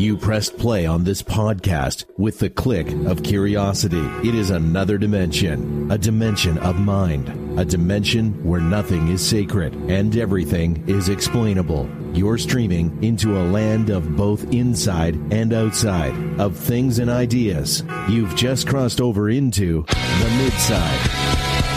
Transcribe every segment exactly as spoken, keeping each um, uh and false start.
You pressed play on this podcast with the click of curiosity. It is another dimension, a dimension of mind, a dimension where nothing is sacred and everything is explainable. You're streaming into a land of both inside and outside, of things and ideas. You've just crossed over into the Midside.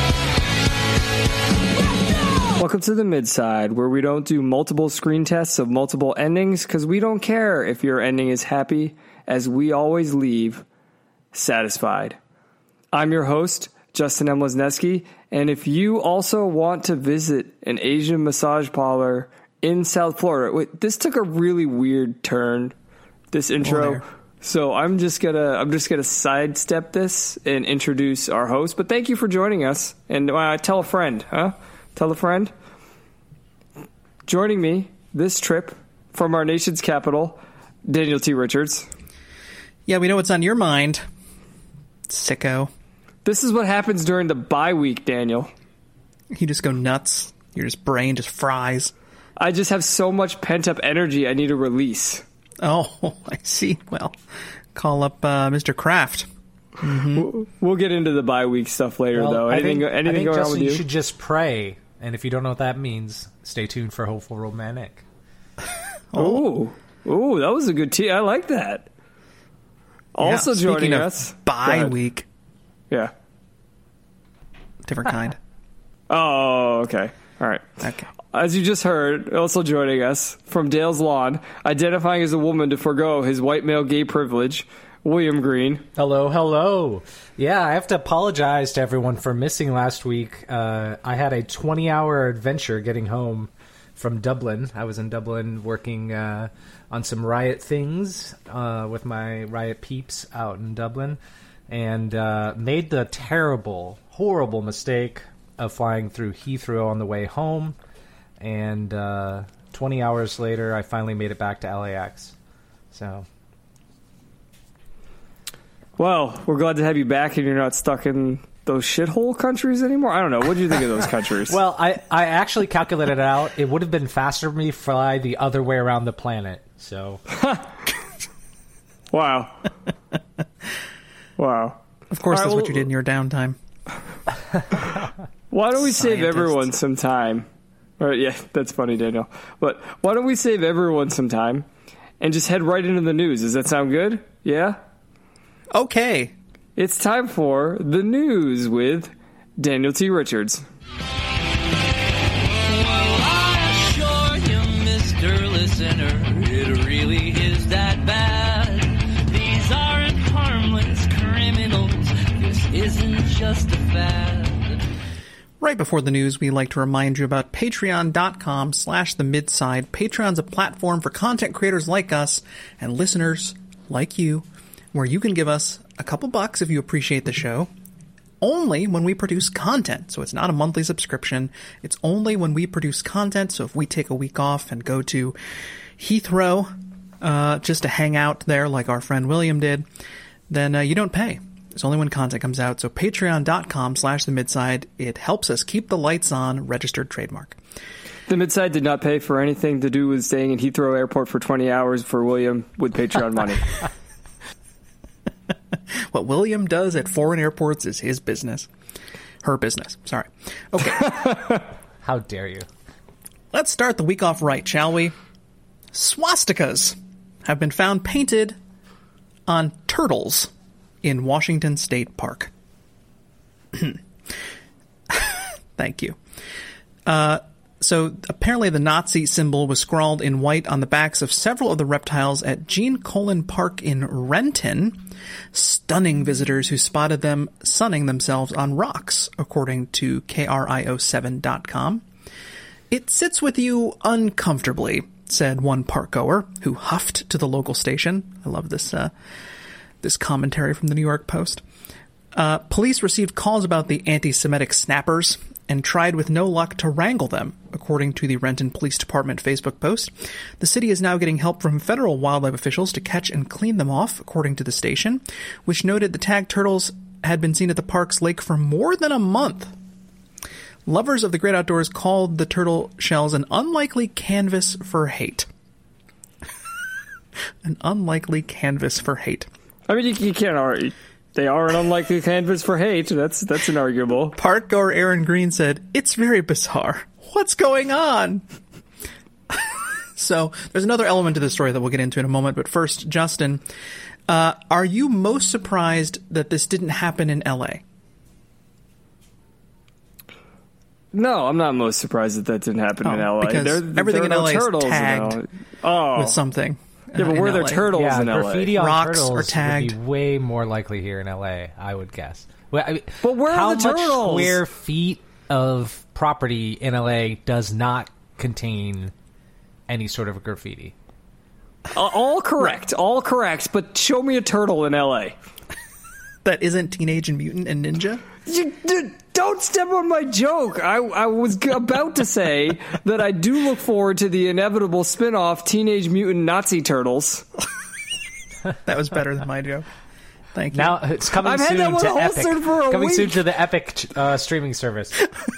Welcome to the Midside, where we don't do multiple screen tests of multiple endings because we don't care if your ending is happy, as we always leave satisfied. I'm your host, Justin M. Lesneski, and if you also want to visit an Asian massage parlor in South Florida, wait, this took a really weird turn, this intro. Oh, so I'm just gonna I'm just gonna sidestep this and introduce our host. But thank you for joining us, and uh, tell a friend, huh? Tell a friend. Joining me this trip from our nation's capital, Daniel T. Richards. Yeah, we know what's on your mind, sicko. This is what happens during the bye week, Daniel. You just go nuts. Your just brain just fries. I just have so much pent-up energy I need to release. Oh, I see. Well, call up uh, Mister Kraft. Mm-hmm. We'll get into the bye week stuff later, well, though. Anything, I think, anything I think, going Justin, on with you? You should just pray. And if you don't know what that means, stay tuned for Hopeful Romantic. Oh, oh, that was a good tea. I like that. Also yeah, joining of us, bye week. Yeah, different kind. Oh, okay, all right. Okay. As you just heard, also joining us from Dale's Lawn, identifying as a woman to forgo his white male gay privilege, William Green. Hello, hello. Yeah, I have to apologize to everyone for missing last week. Uh, I had a twenty-hour adventure getting home from Dublin. I was in Dublin working uh, on some Riot things uh, with my Riot peeps out in Dublin, and uh, made the terrible, horrible mistake of flying through Heathrow on the way home. And uh, twenty hours later, I finally made it back to L A X. So... Well, we're glad to have you back, and you're not stuck in those shithole countries anymore. I don't know. What do you think of those countries? Well, I, I actually calculated it out. It would have been faster for me to fly the other way around the planet. So, wow, wow. Of course, right, that's well, what you did in your downtime. Why don't we Scientist. save everyone some time? All right, yeah, that's funny, Daniel. But why don't we save everyone some time and just head right into the news? Does that sound good? Yeah. Okay. It's time for the news with Daniel T. Richards. Well, I assure you, Mister Listener, it really is that bad. These aren't harmless criminals. This isn't just a fad. Right before the news, we like to remind you about patreon.com slash the midside. Patreon's a platform for content creators like us and listeners like you, where you can give us a couple bucks if you appreciate the show, only when we produce content. So it's not a monthly subscription. It's only when we produce content. So if we take a week off and go to Heathrow uh, just to hang out there like our friend William did, then uh, you don't pay. It's only when content comes out. So patreon.com slash the midside. It helps us keep the lights on. Registered trademark. The Midside did not pay for anything to do with staying in Heathrow Airport for twenty hours for William with Patreon money. What William does at foreign airports is his business. Her business. Sorry. Okay. How dare you? Let's start the week off right, shall we? Swastikas have been found painted on turtles in Washington State Park. Thank you. Uh, so apparently the Nazi symbol was scrawled in white on the backs of several of the reptiles at Gene Colan Park in Renton, stunning visitors who spotted them sunning themselves on rocks, according to K R I O seven dot com. It sits with you uncomfortably, said one park goer who huffed to the local station. I love this uh, this commentary from the New York Post. Uh, police received calls about the anti-Semitic snappers and tried with no luck to wrangle them, according to the Renton Police Department Facebook post. The city is now getting help from federal wildlife officials to catch and clean them off, according to the station, which noted the tagged turtles had been seen at the park's lake for more than a month. Lovers of the great outdoors called the turtle shells an unlikely canvas for hate. An unlikely canvas for hate. I mean, you, you can't argue. They are an unlikely canvas for hate. That's that's inarguable. Parkgoer Aaron Green said, "It's very bizarre. What's going on?" So there's another element to the story that we'll get into in a moment. But first, Justin, uh, are you most surprised that this didn't happen in L A? No, I'm not most surprised that that didn't happen Oh, in L A. because There- there everything are in no L A is turtles in tagged L A. Oh, with something. yeah, uh, but in were there L A. turtles Yeah, in L A? graffiti on Rocks turtles are tagged. would be way more likely here in L A, I would guess. Well, I mean, But where are how the turtles? much square feet of property in L A does not contain any sort of graffiti? Uh, all correct, all correct. But show me a turtle in L A. That isn't Teenage Mutant and Ninja? You, d- don't step on my joke. I, I was g- about to say that I do look forward to the inevitable spin-off Teenage Mutant Nazi Turtles. That was better than my joke. Thank you. Now it's coming I've had soon that one to holstered Epic. for a coming soon week. to the Epic uh, streaming service.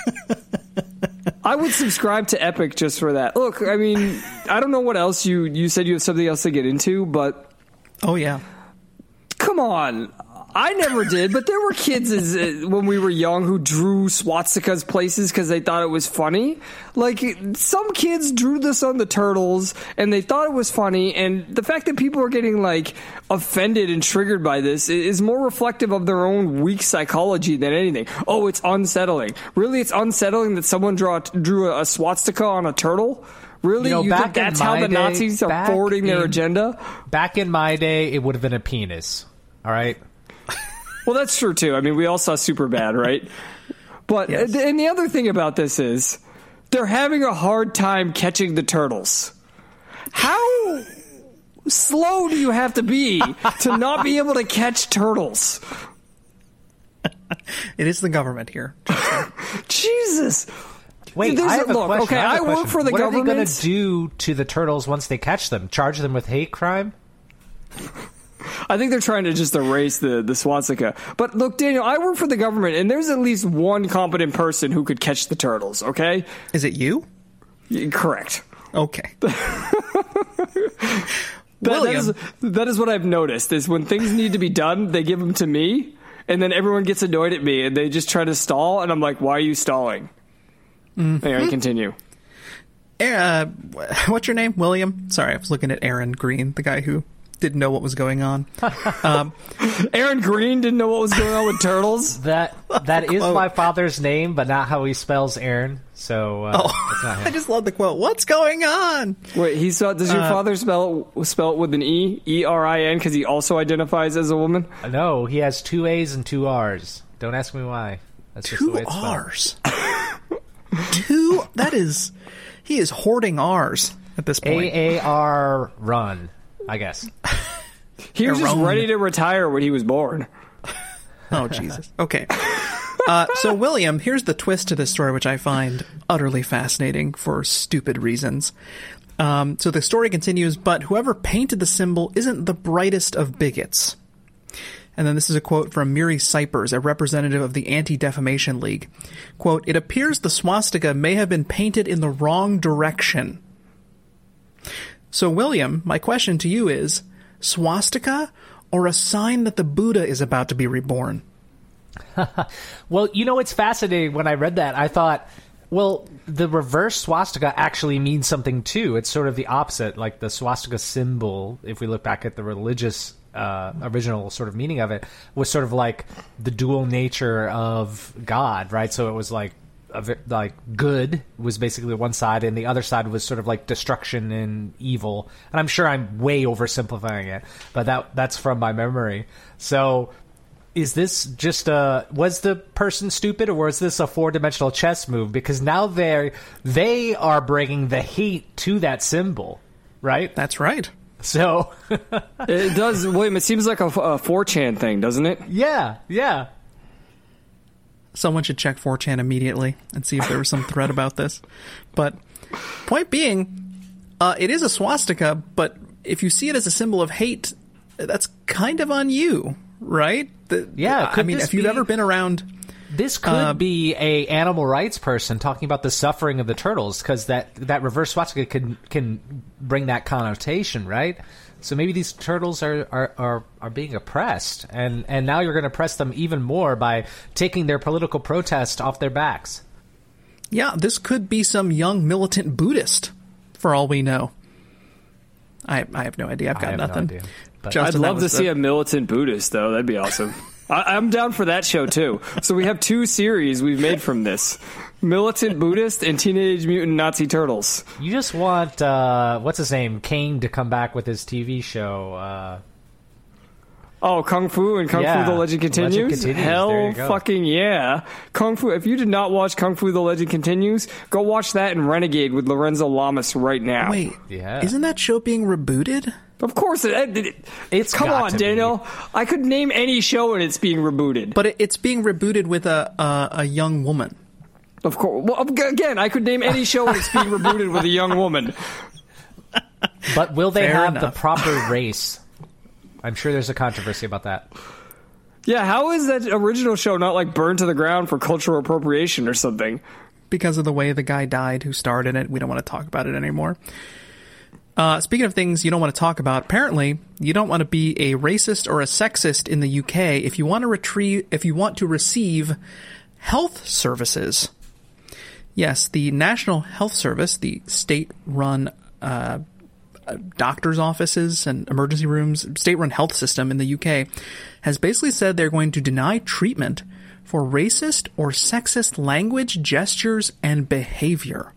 I would subscribe to Epic just for that. Look, I mean, I don't know what else you, you said you have something else to get into, but Oh, yeah. come on. I never did, but there were kids as, uh, when we were young who drew swastikas places because they thought it was funny. Like, some kids drew this on the turtles and they thought it was funny, and the fact that people are getting, like, offended and triggered by this is more reflective of their own weak psychology than anything. Oh, it's unsettling. Really, it's unsettling that someone draw, drew a, a swastika on a turtle? Really? You know, You back think that's in how my the day- Nazis are back forwarding their in- agenda? Back in my day, it would have been a penis. All right? Well, that's true, too. I mean, we all saw Superbad, right? But, Yes. and the other thing about this is, they're having a hard time catching the turtles. How slow do you have to be to not be able to catch turtles? It is the government here. Jesus. Wait, There's I a- have a look, question. okay, I, have a I work question. for the what government. What are they going to do to the turtles once they catch them? Charge them with hate crime? I think they're trying to just erase the, the swastika. But look, Daniel, I work for the government, and there's at least one competent person who could catch the turtles, okay? Is it you? Y- Correct. Okay. That, that, William. is, that is what I've noticed, is when things need to be done, they give them to me, and then everyone gets annoyed at me, and they just try to stall, and I'm like, why are you stalling? Mm-hmm. Anyway, continue. Uh, what's your name? William? Sorry, I was looking at Aaron Green, the guy who didn't know what was going on. Um, Aaron Green didn't know what was going on with turtles? That That is Quote. my father's name, but not how he spells Aaron. So uh, oh, it's not I him. just love the quote. What's going on? Wait, he saw, does your Uh, father spell, spell it with an E? E R I N, because he also identifies as a woman? No, he has two A's and two R's. Don't ask me why. That's just the Two way it's spelled. R's. Two? That is... He is hoarding R's at this point. A A R run, I guess. He was just Aaron. ready to retire when he was born. Oh, Jesus. Okay. Uh, so, William, here's the twist to this story, which I find utterly fascinating for stupid reasons. Um, so the story continues, but whoever painted the symbol isn't the brightest of bigots. And then this is a quote from Miri Cypers, a representative of the Anti-Defamation League. Quote, "It appears the swastika may have been painted in the wrong direction." So, William, my question to you is, swastika or a sign that the Buddha is about to be reborn? Well, you know, it's fascinating. When I read that, I thought, well, the reverse swastika actually means something too. It's sort of the opposite. Like the swastika symbol, if we look back at the religious uh, original sort of meaning of it, was sort of like the dual nature of God, right? So it was like a, ve- like good was basically one side, and the other side was sort of like destruction and evil. And I'm sure I'm way oversimplifying it, but that that's from my memory. So is this just a, was the person stupid, or was this a four-dimensional chess move? Because now they're, they are bringing the hate to that symbol, right? That's right. So, It does, William, it seems like a, a four chan thing, doesn't it? yeah, yeah. Someone should check four chan immediately and see if there was some thread about this. But point being, uh, it is a swastika, but if you see it as a symbol of hate, that's kind of on you, right? The, Yeah, I could mean, this if you've be- ever been around This could uh, be a animal rights person talking about the suffering of the turtles, because that, that reverse swastika can can bring that connotation, right? So maybe these turtles are, are, are, are being oppressed, and, and now you're going to oppress them even more by taking their political protest off their backs. Yeah, this could be some young militant Buddhist, for all we know. I I have no idea. I've got I have nothing. No idea, but I'd love to the... see a militant Buddhist, though. That'd be awesome. I, I'm down for that show, too. So we have two series we've made from this. Militant Buddhist and Teenage Mutant Nazi Turtles. You just want, uh, what's his name, Kane to come back with his T V show. Uh... Oh, Kung Fu and Kung yeah. Fu The Legend Continues? Legend Continues. Hell fucking yeah. Kung Fu. If you did not watch Kung Fu The Legend Continues, go watch that in Renegade with Lorenzo Lamas right now. Wait, yeah. Isn't that show being rebooted? Of course. It, it, it, it's Come on, Daniel. Be. I could name any show and it's being rebooted. But it, it's being rebooted with a, a, a young woman. Of course. Well, again, I could name any show and it's being rebooted with a young woman. But will they Fair have enough. the proper race? I'm sure there's a controversy about that. Yeah, how is that original show not like burned to the ground for cultural appropriation or something? Because of the way the guy died who starred in it. We don't want to talk about it anymore. Uh, speaking of things you don't want to talk about, apparently you don't want to be a racist or a sexist in the U K if you want to retrieve, if you want to receive health services. Yes, the National Health Service, the state-run uh doctors' offices and emergency rooms, state-run health system in the U K, has basically said they're going to deny treatment for racist or sexist language, gestures, and behavior.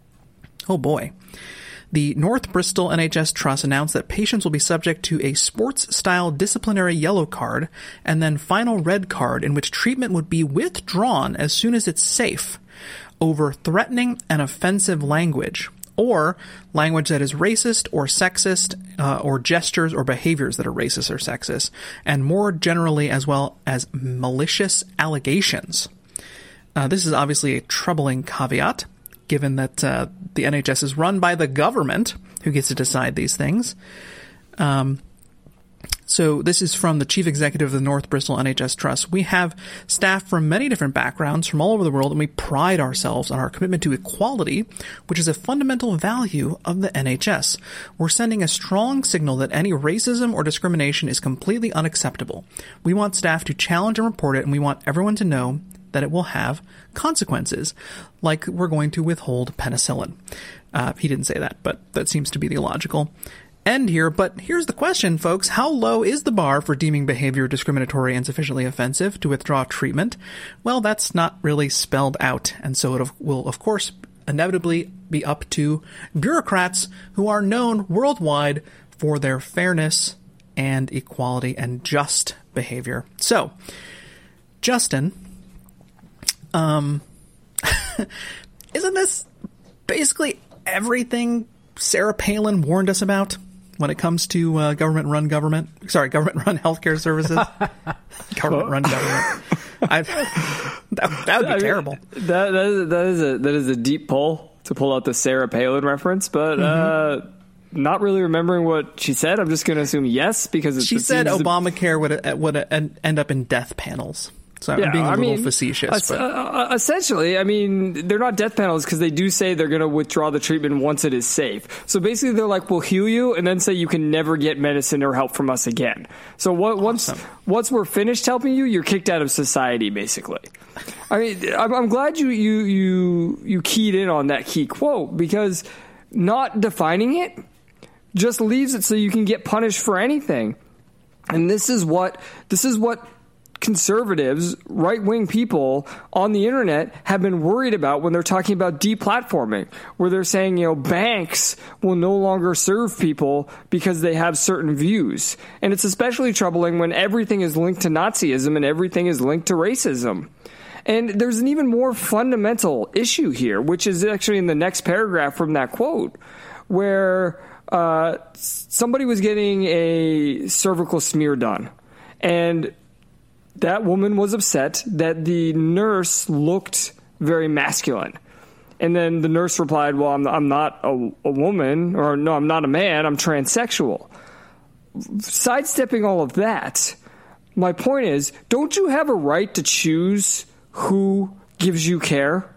Oh boy. The North Bristol N H S Trust announced that patients will be subject to a sports-style disciplinary yellow card and then final red card in which treatment would be withdrawn as soon as it's safe over threatening and offensive language, or language that is racist or sexist, uh, or gestures or behaviors that are racist or sexist, and more generally as well as malicious allegations. Uh, this is obviously a troubling caveat, given that uh, the N H S is run by the government, who gets to decide these things. Um, So this is from the chief executive of the North Bristol N H S Trust. We have staff from many different backgrounds from all over the world, and we pride ourselves on our commitment to equality, which is a fundamental value of the N H S. We're sending a strong signal that any racism or discrimination is completely unacceptable. We want staff to challenge and report it, and we want everyone to know that it will have consequences, like we're going to withhold penicillin. Uh, he didn't say that, but that seems to be the logical end here. But here's the question, folks. How low is the bar for deeming behavior discriminatory and sufficiently offensive to withdraw treatment? Well, that's not really spelled out, and so it will, of course, inevitably be up to bureaucrats who are known worldwide for their fairness and equality and just behavior. So, Justin, um, isn't this basically everything Sarah Palin warned us about when it comes to uh, government-run government? Sorry, government-run healthcare services. Government-run government. I, that, that would be I terrible. Mean, that, that, is, that, is a, that is a deep pull to pull out the Sarah Palin reference, but mm-hmm. uh, not really remembering what she said. I'm just going to assume yes, because it, she it said Obamacare would would end up in death panels. So yeah, I'm being a I little mean, facetious. Uh, but. uh, essentially, I mean, they're not death panels because they do say they're going to withdraw the treatment once it is safe. So basically, they're like, we'll heal you and then say you can never get medicine or help from us again. So what, awesome. once once we're finished helping you, you're kicked out of society, basically. I mean, I'm, I'm glad you, you, you, you keyed in on that key quote, because not defining it just leaves it so you can get punished for anything. And this is what this is what conservatives, right-wing people on the internet have been worried about when they're talking about deplatforming, where they're saying, you know, banks will no longer serve people because they have certain views. And it's especially troubling when everything is linked to Nazism and everything is linked to racism. And there's an even more fundamental issue here, which is actually in the next paragraph from that quote, where uh, somebody was getting a cervical smear done. And that woman was upset that the nurse looked very masculine. And then the nurse replied, well, I'm, I'm not a, a woman, or no, I'm not a man, I'm transsexual. Sidestepping all of that, my point is, don't you have a right to choose who gives you care?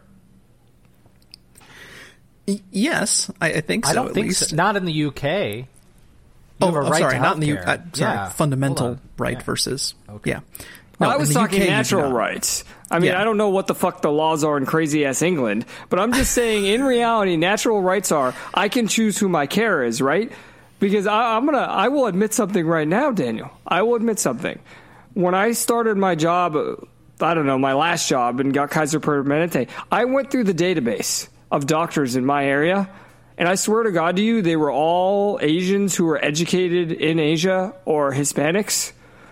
Y- yes, I, I think so. I don't at think least. so. Not in the U K. You Oh, have a I'm right sorry, to not in the U K. healthcare. Uh, sorry, Yeah. fundamental Hold on. right Yeah. versus Okay. yeah. Well, No, I was in the talking U K, you do natural not. rights. I mean, Yeah. I don't know what the fuck the laws are in crazy ass England, but I'm just saying, in reality, natural rights are I can choose who my care is, right? Because I, I'm gonna, I will admit something right now, Daniel. I will admit something. When I started my job, I don't know, my last job, and got Kaiser Permanente, I went through the database of doctors in my area. And I swear to God to you, they were all Asians who were educated in Asia or Hispanics.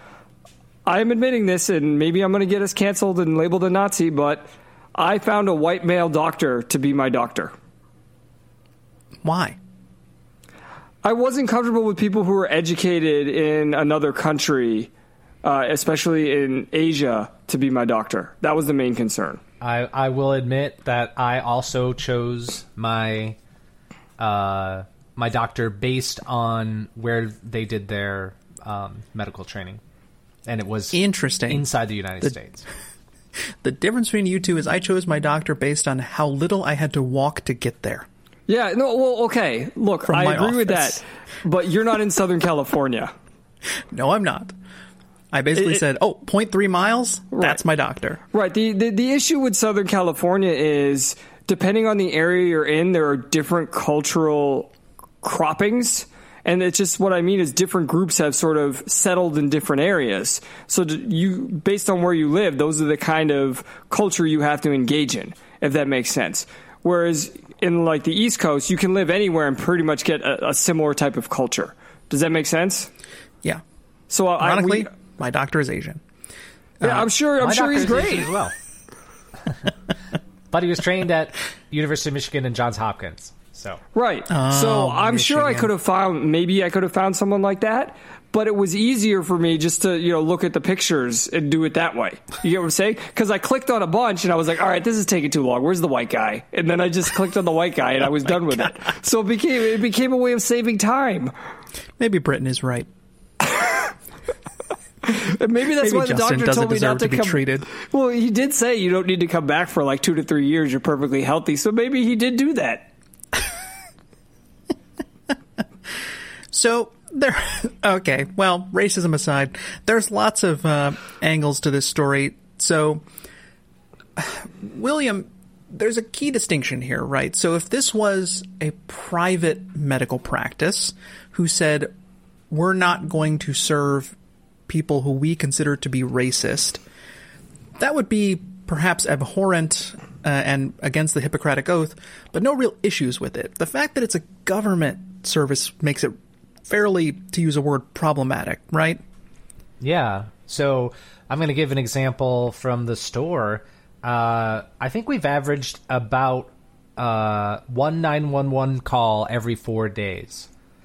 I'm admitting this, and maybe I'm going to get us canceled and labeled a Nazi, but I found a white male doctor to be my doctor. Why? I wasn't comfortable with people who were educated in another country, uh, especially in Asia, to be my doctor. That was the main concern. I, I will admit that I also chose my uh, my doctor based on where they did their um, medical training, and it was Interesting. inside the United The- States. The difference between you two is I chose my doctor based on how little I had to walk to get there. Yeah, no, well, okay. Look, From I my agree with office. that, but you're not in Southern California. No, I'm not. I basically It- it- said, oh, zero point three miles? Right. That's my doctor. Right. The, the the issue with Southern California is depending on the area you're in, there are different cultural croppings. And it's just what I mean is different groups have sort of settled in different areas. So do you, based on where you live, those are the kind of culture you have to engage in, if that makes sense. Whereas in like the East Coast, you can live anywhere and pretty much get a, a similar type of culture. Does that make sense? Yeah. So I, Ironically, we, my doctor is Asian. yeah, I'm sure. I'm My sure he's doctor is great. Asian as well. But he was trained at University of Michigan and Johns Hopkins. So Right. so I'm sure I Michigan. could have found, maybe I could have found someone like that, but it was easier for me just to, you know, look at the pictures and do it that way. You get what I'm saying? Because I clicked on a bunch and I was like, all right, this is taking too long. Where's the white guy? And then I just clicked on the white guy and I was done with it. So it became, it became a way of saving time. Maybe Britain is right. And maybe that's Maybe why the Justin doctor doesn't told me deserve not to, to be come. treated. Well, he did say you don't need to come back for like two to three years. You're perfectly healthy. So maybe he did do that. So there, okay. Well, racism aside, there's lots of uh, angles to this story. So, William, there's a key distinction here, right? So, if this was a private medical practice who said, "We're not going to serve people who we consider to be racist," that would be perhaps abhorrent uh, and against the Hippocratic Oath, but no real issues with it. The fact that it's a government service makes it fairly, to use a word, problematic, right? yeah. So I'm going to give an example from the store. Uh, I think we've averaged about uh, one nine one one call every four days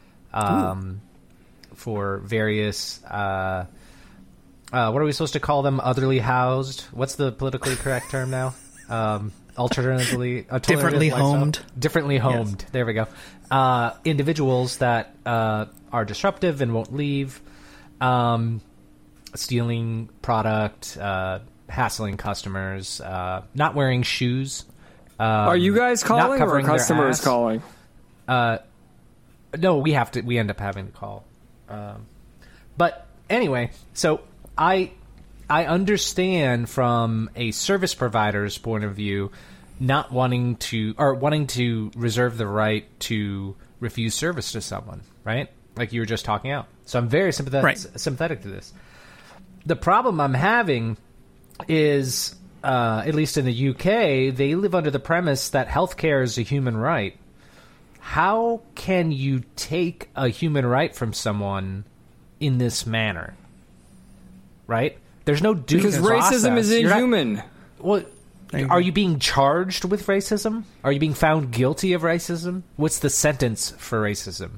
um, for various. Uh, uh, what are we supposed to call them? Otherly housed. What's the politically correct term now? Um, alternatively, alternative Differently lifestyle? homed. Differently homed. There we go. Uh, individuals that uh, are disruptive and won't leave, um, stealing product, uh, hassling customers, uh, not wearing shoes. Um, Are you guys not calling or covering their customers ass. calling? Uh, no, we have to. We end up having to call. Um, but anyway, so I I understand from a service provider's point of view, not wanting to or wanting to reserve the right to refuse service to someone, right? Like you were just talking out. So I'm very sympathetic Right. sympathetic to this. The problem I'm having is, uh, at least in the U K, they live under the premise that healthcare is a human right. How can you take a human right from someone in this manner? Right? There's no due Because process. racism is You're not- inhuman. well, you are go. you being charged with racism? Are you being found guilty of racism? What's the sentence for racism?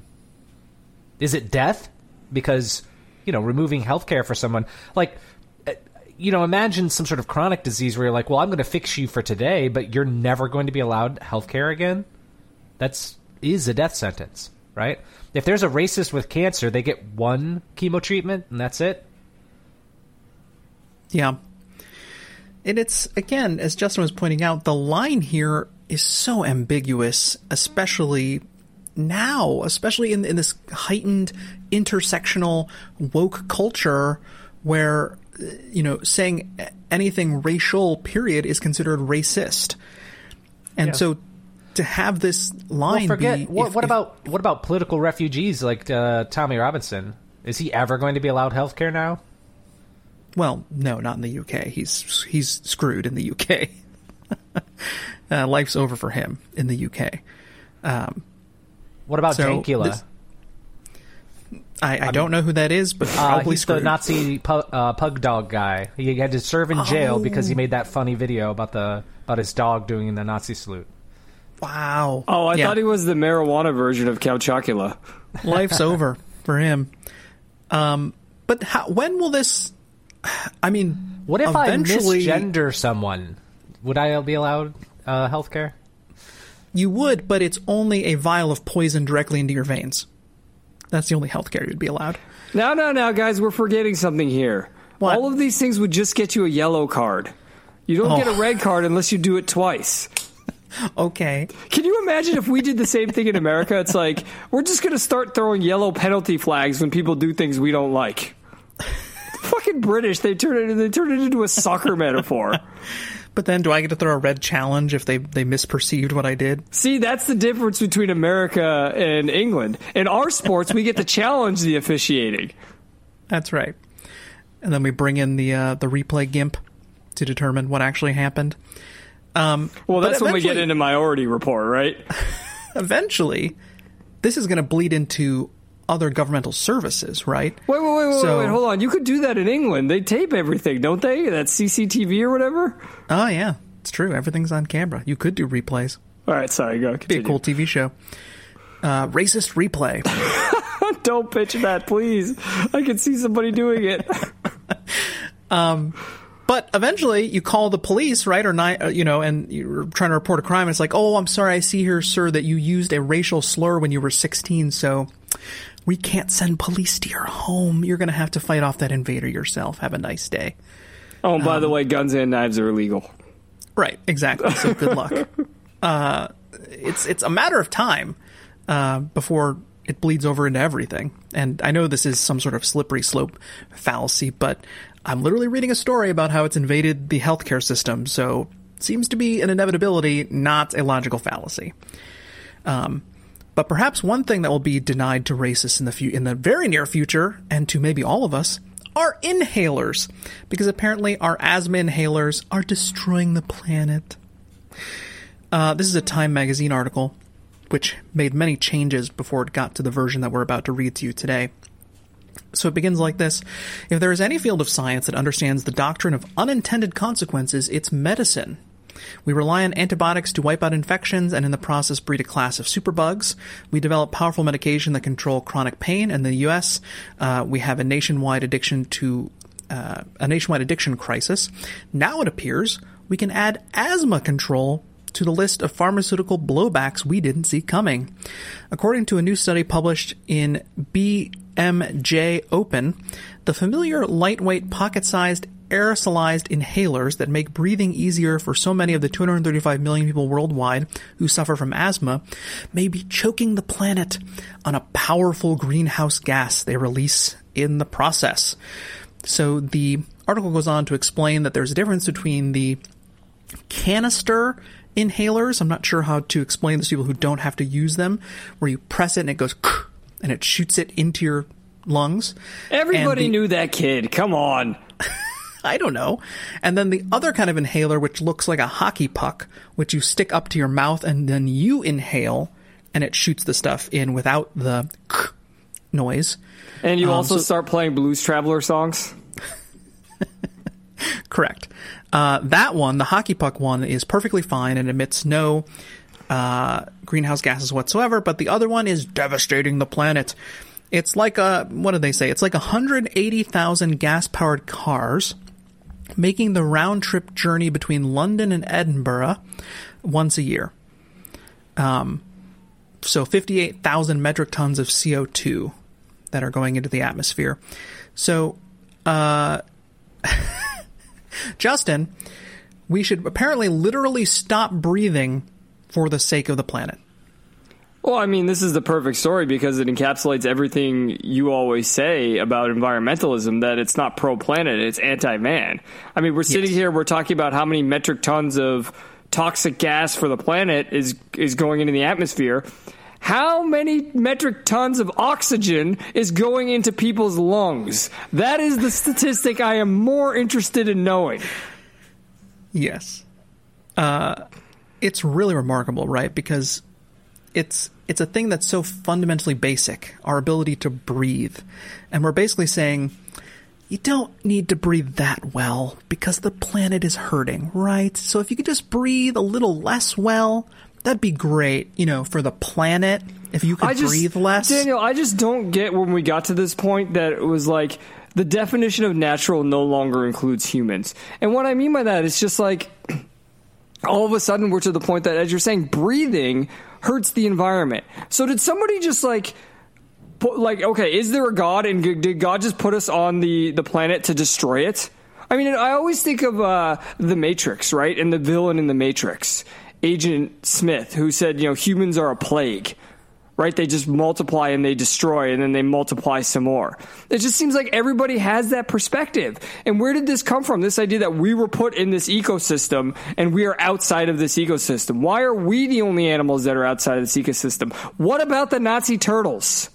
Is it death? Because, you know, removing healthcare for someone, like, uh, you know, imagine some sort of chronic disease where you're like, well, I'm going to fix you for today, but you're never going to be allowed healthcare again. That's is a death sentence, right? If there's a racist with cancer, they get one chemo treatment and that's it. Yeah. And it's, again, as Justin was pointing out, the line here is so ambiguous, especially now, especially in, in this heightened intersectional woke culture where, you know, saying anything racial, period, is considered racist. And yeah. so to have this line well, forget, be... What, if, what if, about what about political refugees like uh, Tommy Robinson? Is he ever going to be allowed health care now? Well, no, not in the U K. He's he's screwed in the U K. uh, life's over for him in the U K. Um, what about so Dankula? This, I, I, I don't mean, know who that is, but probably uh, he's screwed. the Nazi pug, uh, pug dog guy. He had to serve in jail oh. because he made that funny video about the about his dog doing the Nazi salute. Wow. Oh, I yeah. thought he was the marijuana version of Count Chocula. Life's over for him. Um, but how, when will this... I mean, what if eventually, I misgender someone? Would I be allowed uh, health care? You would, but it's only a vial of poison directly into your veins. That's the only health care you'd be allowed. Now, now, now, guys, we're forgetting something here. What? All of these things would just get you a yellow card. You don't oh. get a red card unless you do it twice. Okay. Can you imagine if we did the same thing in America? It's like, we're just going to start throwing yellow penalty flags when people do things we don't like. Fucking British, they turn it they turn it into a soccer metaphor. But then do I get to throw a red challenge if they, they misperceived what I did? See, that's the difference between America and England. In our sports, we get to challenge the officiating. That's right. And then we bring in the uh, the replay gimp to determine what actually happened. Um, well, that's when we get into Minority Report, right? Eventually, this is going to bleed into other governmental services, right? Wait, wait, wait, wait, so, wait, hold on. You could do that in England. They tape everything, don't they? That's C C T V or whatever? Oh, yeah. It's true. Everything's on camera. You could do replays. All right, sorry, go. Continue. Be a cool T V show. Uh, racist replay. Don't pitch that, please. I can see somebody doing it. um... But eventually, you call the police, right, or not, you know, and you're trying to report a crime. And it's like, oh, I'm sorry, I see here, sir, that you used a racial slur when you were sixteen, so we can't send police to your home. You're going to have to fight off that invader yourself. Have a nice day. Oh, and by um, the way, guns and knives are illegal. Right, exactly. So good luck. Uh, it's it's a matter of time uh, before it bleeds over into everything. And I know this is some sort of slippery slope fallacy, but I'm literally reading a story about how it's invaded the healthcare system, so it seems to be an inevitability, not a logical fallacy. Um, but perhaps one thing that will be denied to racists in the fu- in the very near future, and to maybe all of us, are inhalers, because apparently our asthma inhalers are destroying the planet. Uh, this is a Time magazine article, which made many changes before it got to the version that we're about to read to you today. So it begins like this. If there is any field of science that understands the doctrine of unintended consequences, it's medicine. We rely on antibiotics to wipe out infections and in the process breed a class of superbugs. We develop powerful medication that control chronic pain. In the U S, uh, we have a nationwide addiction to uh, a nationwide addiction crisis. Now it appears we can add asthma control to the list of pharmaceutical blowbacks we didn't see coming. According to a new study published in B M J Open, the familiar lightweight pocket-sized aerosolized inhalers that make breathing easier for so many of the two hundred thirty-five million people worldwide who suffer from asthma may be choking the planet on a powerful greenhouse gas they release in the process. So the article goes on to explain that there's a difference between the canister inhalers. I'm not sure how to explain this to people who don't have to use them, where you press it and it goes and it shoots it into your lungs. Everybody the, knew that kid. Come on. I don't know. And then the other kind of inhaler, which looks like a hockey puck, which you stick up to your mouth and then you inhale and it shoots the stuff in without the noise. And you um, also so, start playing Blues Traveler songs? Correct. Uh, that one, the hockey puck one, is perfectly fine and emits no uh, greenhouse gases whatsoever, but the other one is devastating the planet. It's like a, what did they say? It's like one hundred eighty thousand gas-powered cars making the round-trip journey between London and Edinburgh once a year. Um, so fifty-eight thousand metric tons of C O two that are going into the atmosphere. So, uh... Justin, we should apparently literally stop breathing for the sake of the planet. Well, I mean, this is the perfect story because it encapsulates everything you always say about environmentalism, that it's not pro-planet, it's anti-man. I mean, we're sitting Yes. here, we're talking about how many metric tons of toxic gas for the planet is is going into the atmosphere. How many metric tons of oxygen is going into people's lungs? That is the statistic I am more interested in knowing. Yes. Uh, it's really remarkable, right? Because it's it's a thing that's so fundamentally basic, our ability to breathe. And we're basically saying, you don't need to breathe that well because the planet is hurting, right? So if you could just breathe a little less well, that'd be great, you know, for the planet. If you could I just, breathe less. Daniel, I just don't get when we got to this point that it was like the definition of natural no longer includes humans. And what I mean by that is just like all of a sudden we're to the point that, as you're saying, breathing hurts the environment. So did somebody just like put, like, okay, is there a God, and did God just put us on the, the planet to destroy it? I mean, I always think of uh, The Matrix, right? And the villain in The Matrix, Agent Smith, who said, you know, humans are a plague, right? They just multiply and they destroy, and then they multiply some more. It just seems like everybody has that perspective. And where did this come from? This idea that we were put in this ecosystem and we are outside of this ecosystem. Why are we the only animals that are outside of this ecosystem? What about the Nazi turtles?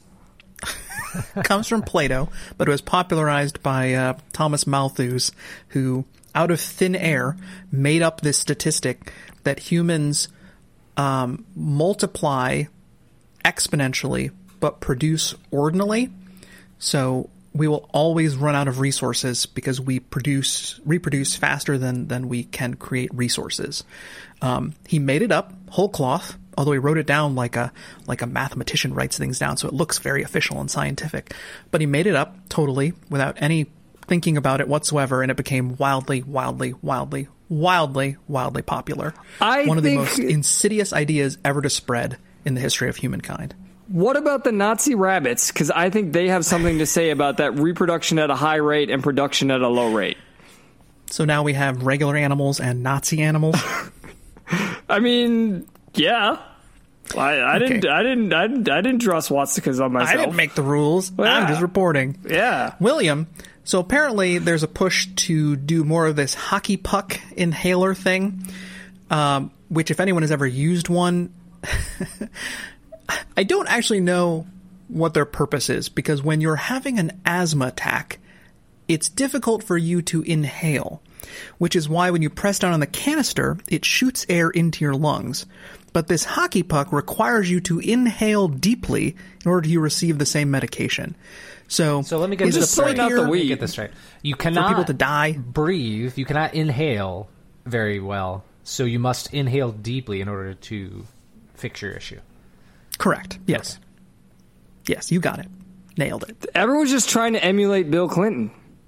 Comes from Plato, but it was popularized by uh, Thomas Malthus, who, out of thin air, made up this statistic that humans um, multiply exponentially but produce ordinally. So we will always run out of resources because we produce reproduce faster than than we can create resources. Um, he made it up whole cloth, although he wrote it down like a like a mathematician writes things down, so it looks very official and scientific. But he made it up totally without any thinking about it whatsoever, and it became wildly, wildly, wildly, wildly, wildly popular. I One of the think- most insidious ideas ever to spread in the history of humankind. What about the Nazi rabbits? Because I think they have something to say about that reproduction at a high rate and production at a low rate. So now we have regular animals and Nazi animals. I mean, yeah. I, I Okay. didn't. I didn't. I didn't. I didn't draw swastikas on myself. I didn't make the rules. Well, I'm yeah. just reporting. Yeah. William, so apparently there's a push to do more of this hockey puck inhaler thing, um, which if anyone has ever used one, I don't actually know what their purpose is, because when you're having an asthma attack, it's difficult for you to inhale, which is why when you press down on the canister, it shoots air into your lungs. But this hockey puck requires you to inhale deeply in order to receive the same medication. So, So let me get is this the point straight. out the here Let me weed. get this straight. You cannot for people to die? breathe. You cannot inhale very well. So you must inhale deeply in order to fix your issue. Correct. Yes. Yes, you got it. Nailed it. Everyone's just trying to emulate Bill Clinton.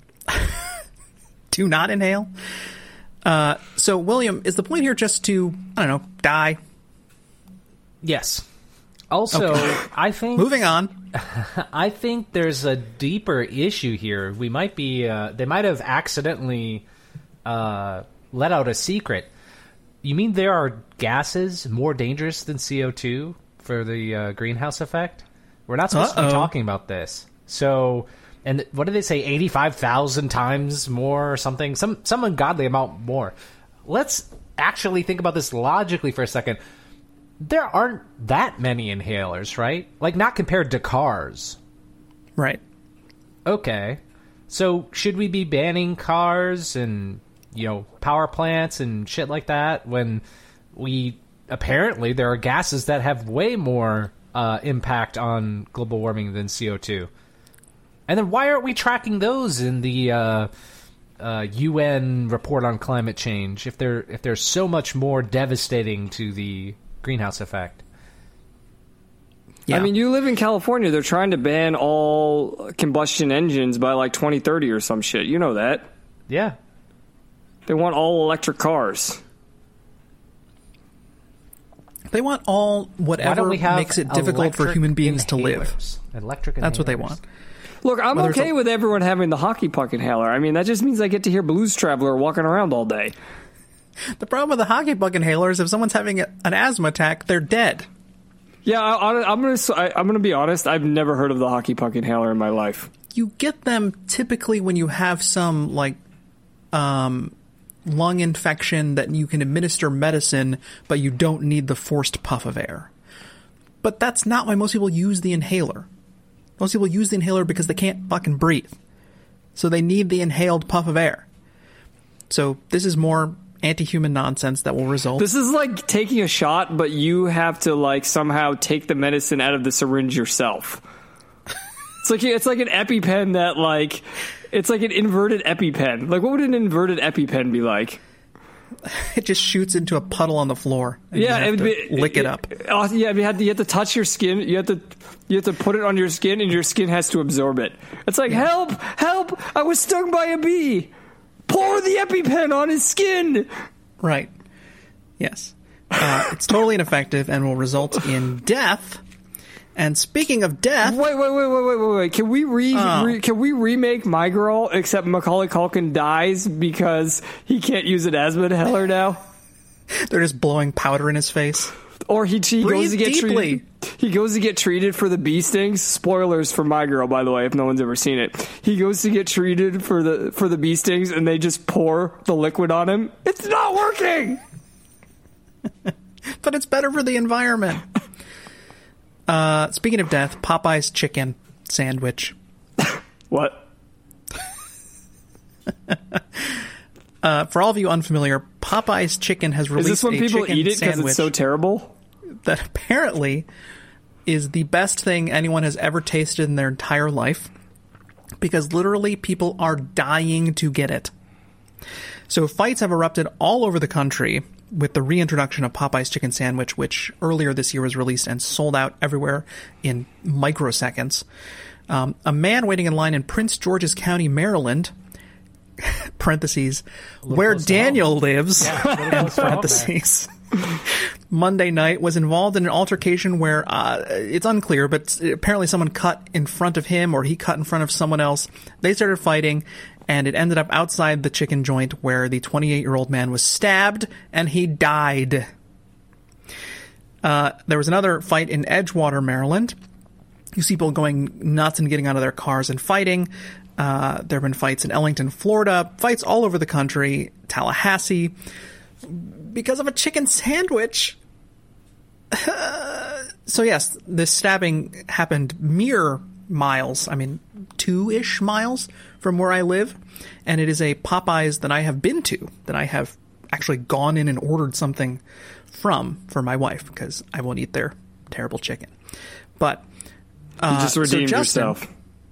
Do not inhale. Uh, so, William, is the point here just to, I don't know, die? Yes. Also, I think Moving on. I think there's a deeper issue here. We might be. Uh, they might have accidentally uh, let out a secret. You mean there are gases more dangerous than C O two for the uh, greenhouse effect? We're not supposed to Uh-oh. be talking about this. So, and what did they say? eighty-five thousand times more or something? Some some ungodly amount more. Let's actually think about this logically for a second. There aren't that many inhalers, right? Like, not compared to cars. Right. Okay. So, should we be banning cars and, you know, power plants and shit like that when we apparently there are gases that have way more uh, impact on global warming than C O two? And then why aren't we tracking those in the uh, uh, U N report on climate change if they're if they're so much more devastating to the greenhouse effect? Yeah. I mean, you live in California. They're trying to ban all combustion engines by like twenty thirty or some shit. You know that. Yeah. They want all electric cars. They want all Why whatever don't we have makes it difficult for electric human beings to live. inhalers? Electric That's what they inhalers. want. Look, I'm Well, there's okay a- with everyone having the hockey puck inhaler. I mean, that just means I get to hear Blues Traveler walking around all day. The problem with the hockey puck inhaler is if someone's having a, an asthma attack, they're dead. Yeah, I, I'm gonna I, I'm gonna be honest. I've never heard of the hockey puck inhaler in my life. You get them typically when you have some like um, lung infection that you can administer medicine, but you don't need the forced puff of air. But that's not why most people use the inhaler. Most people use the inhaler because they can't fucking breathe. So they need the inhaled puff of air. So this is more anti-human nonsense that will result. This is like taking a shot, but you have to like somehow take the medicine out of the syringe yourself. It's like it's like an EpiPen that like it's like an inverted EpiPen. Like what would an inverted EpiPen be like? It just shoots into a puddle on the floor. And Yeah, you have it'd to be, lick it up. Oh, yeah, you have to you have to touch your skin. You have to you have to put it on your skin, and your skin has to absorb it. It's like help, help! I was stung by a bee. Pour the EpiPen on his skin. Right. Yes. Uh, it's totally ineffective and will result in death. And speaking of death, Wait, wait, wait, wait, wait, wait, wait. Can we re, Oh. re can we remake My Girl except Macaulay Culkin dies because he can't use an asthma inhaler now? they're just blowing powder in his face. Or he, he Breathe goes to get deeply. treated. He goes to get treated for the bee stings. Spoilers for My Girl, by the way, if no one's ever seen it. He goes to get treated for the for the bee stings, and they just pour the liquid on him. It's not working. But it's better for the environment. Uh, speaking of death, Popeye's chicken sandwich. What? Uh, for all of you unfamiliar, Popeye's chicken has Is released this when a people chicken eat it because sandwich it's so terrible? that apparently is the best thing anyone has ever tasted in their entire life, because literally people are dying to get it. So fights have erupted all over the country with the reintroduction of Popeye's chicken sandwich, which earlier this year was released and sold out everywhere in microseconds. Um, a man waiting in line in Prince George's County, Maryland, parentheses, where close to Daniel home. lives, Yeah, a little and close to home there. parentheses, Monday night was involved in an altercation where uh, it's unclear, but apparently someone cut in front of him or he cut in front of someone else. They started fighting, and it ended up outside the chicken joint where the twenty-eight-year-old man was stabbed and he died. Uh, there was another fight in Edgewater, Maryland. You see people going nuts and getting out of their cars and fighting. Uh, there have been fights in Ellington, Florida, fights all over the country, Tallahassee, because of a chicken sandwich. So yes, this stabbing happened mere miles, I mean, two-ish miles from where I live, and it is a Popeyes that I have been to, that I have actually gone in and ordered something from for my wife, because I won't eat their terrible chicken. But uh, You just so redeemed Justin, yourself.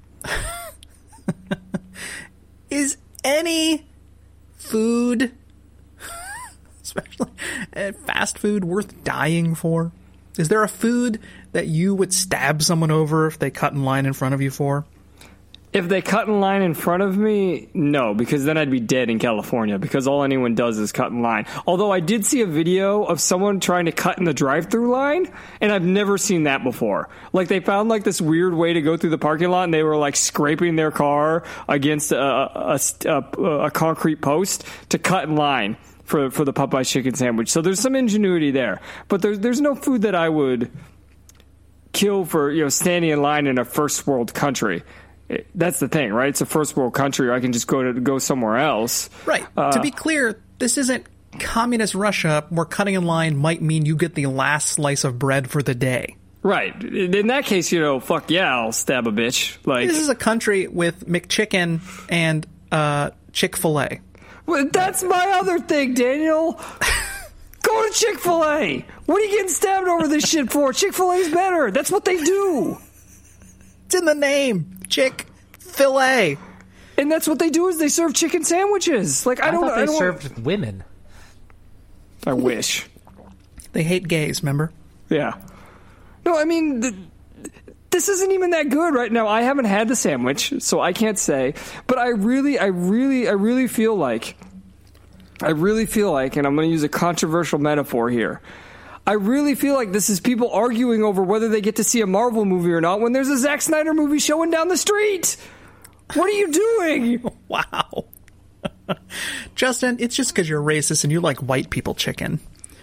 Is any food, especially uh, fast food, worth dying for? Is there a food that you would stab someone over if they cut in line in front of you for? If they cut in line in front of me, no, because then I'd be dead in California, because all anyone does is cut in line. Although I did see a video of someone trying to cut in the drive-thru line, and I've never seen that before. Like, they found, like, this weird way to go through the parking lot, and they were, like, scraping their car against a, a, a, a concrete post to cut in line for for the Popeye's chicken sandwich. So there's some ingenuity there. But there's, there's no food that I would kill for, you know, standing in line in a first world country. That's the thing, right? It's a first world country. I can just go to go somewhere else. Right. Uh, to be clear, this isn't communist Russia where cutting in line might mean you get the last slice of bread for the day. Right. In that case, you know, fuck yeah, I'll stab a bitch. Like, This is a country with McChicken and uh, Chick-fil-A. well, that's my other thing, Daniel. Go to Chick-fil-A. What are you getting stabbed over this shit for? Chick-fil-A's better. That's what they do. It's in the name. Chick-fil-A. And that's what they do is they serve chicken sandwiches. Like, I, I, don't thought I they don't served women. I wish. They hate gays, remember? Yeah. No, I mean, the, this isn't even that good right now. I haven't had the sandwich, so I can't say. But I really, I really, I really feel like, I really feel like, and I'm going to use a controversial metaphor here. I really feel like this is people arguing over whether they get to see a Marvel movie or not when there's a Zack Snyder movie showing down the street. What are you doing? Wow. Justin, it's just because you're racist and you like white people chicken.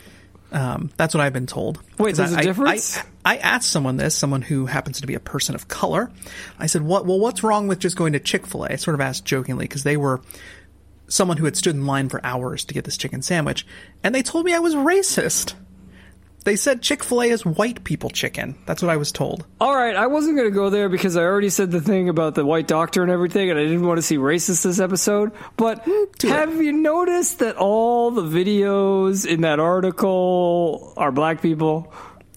Um, that's what I've been told. Wait, there's I, a difference? I, I asked someone this, someone who happens to be a person of color. I said, "What? Well, what's wrong with just going to Chick-fil-A?" I sort of asked jokingly because they were someone who had stood in line for hours to get this chicken sandwich, and they told me I was racist. They said Chick-fil-A is white people chicken. That's what I was told. All right, I wasn't going to go there because I already said the thing about the white doctor and everything, and I didn't want to see racist this episode. But have you noticed that all the videos in that article are black people?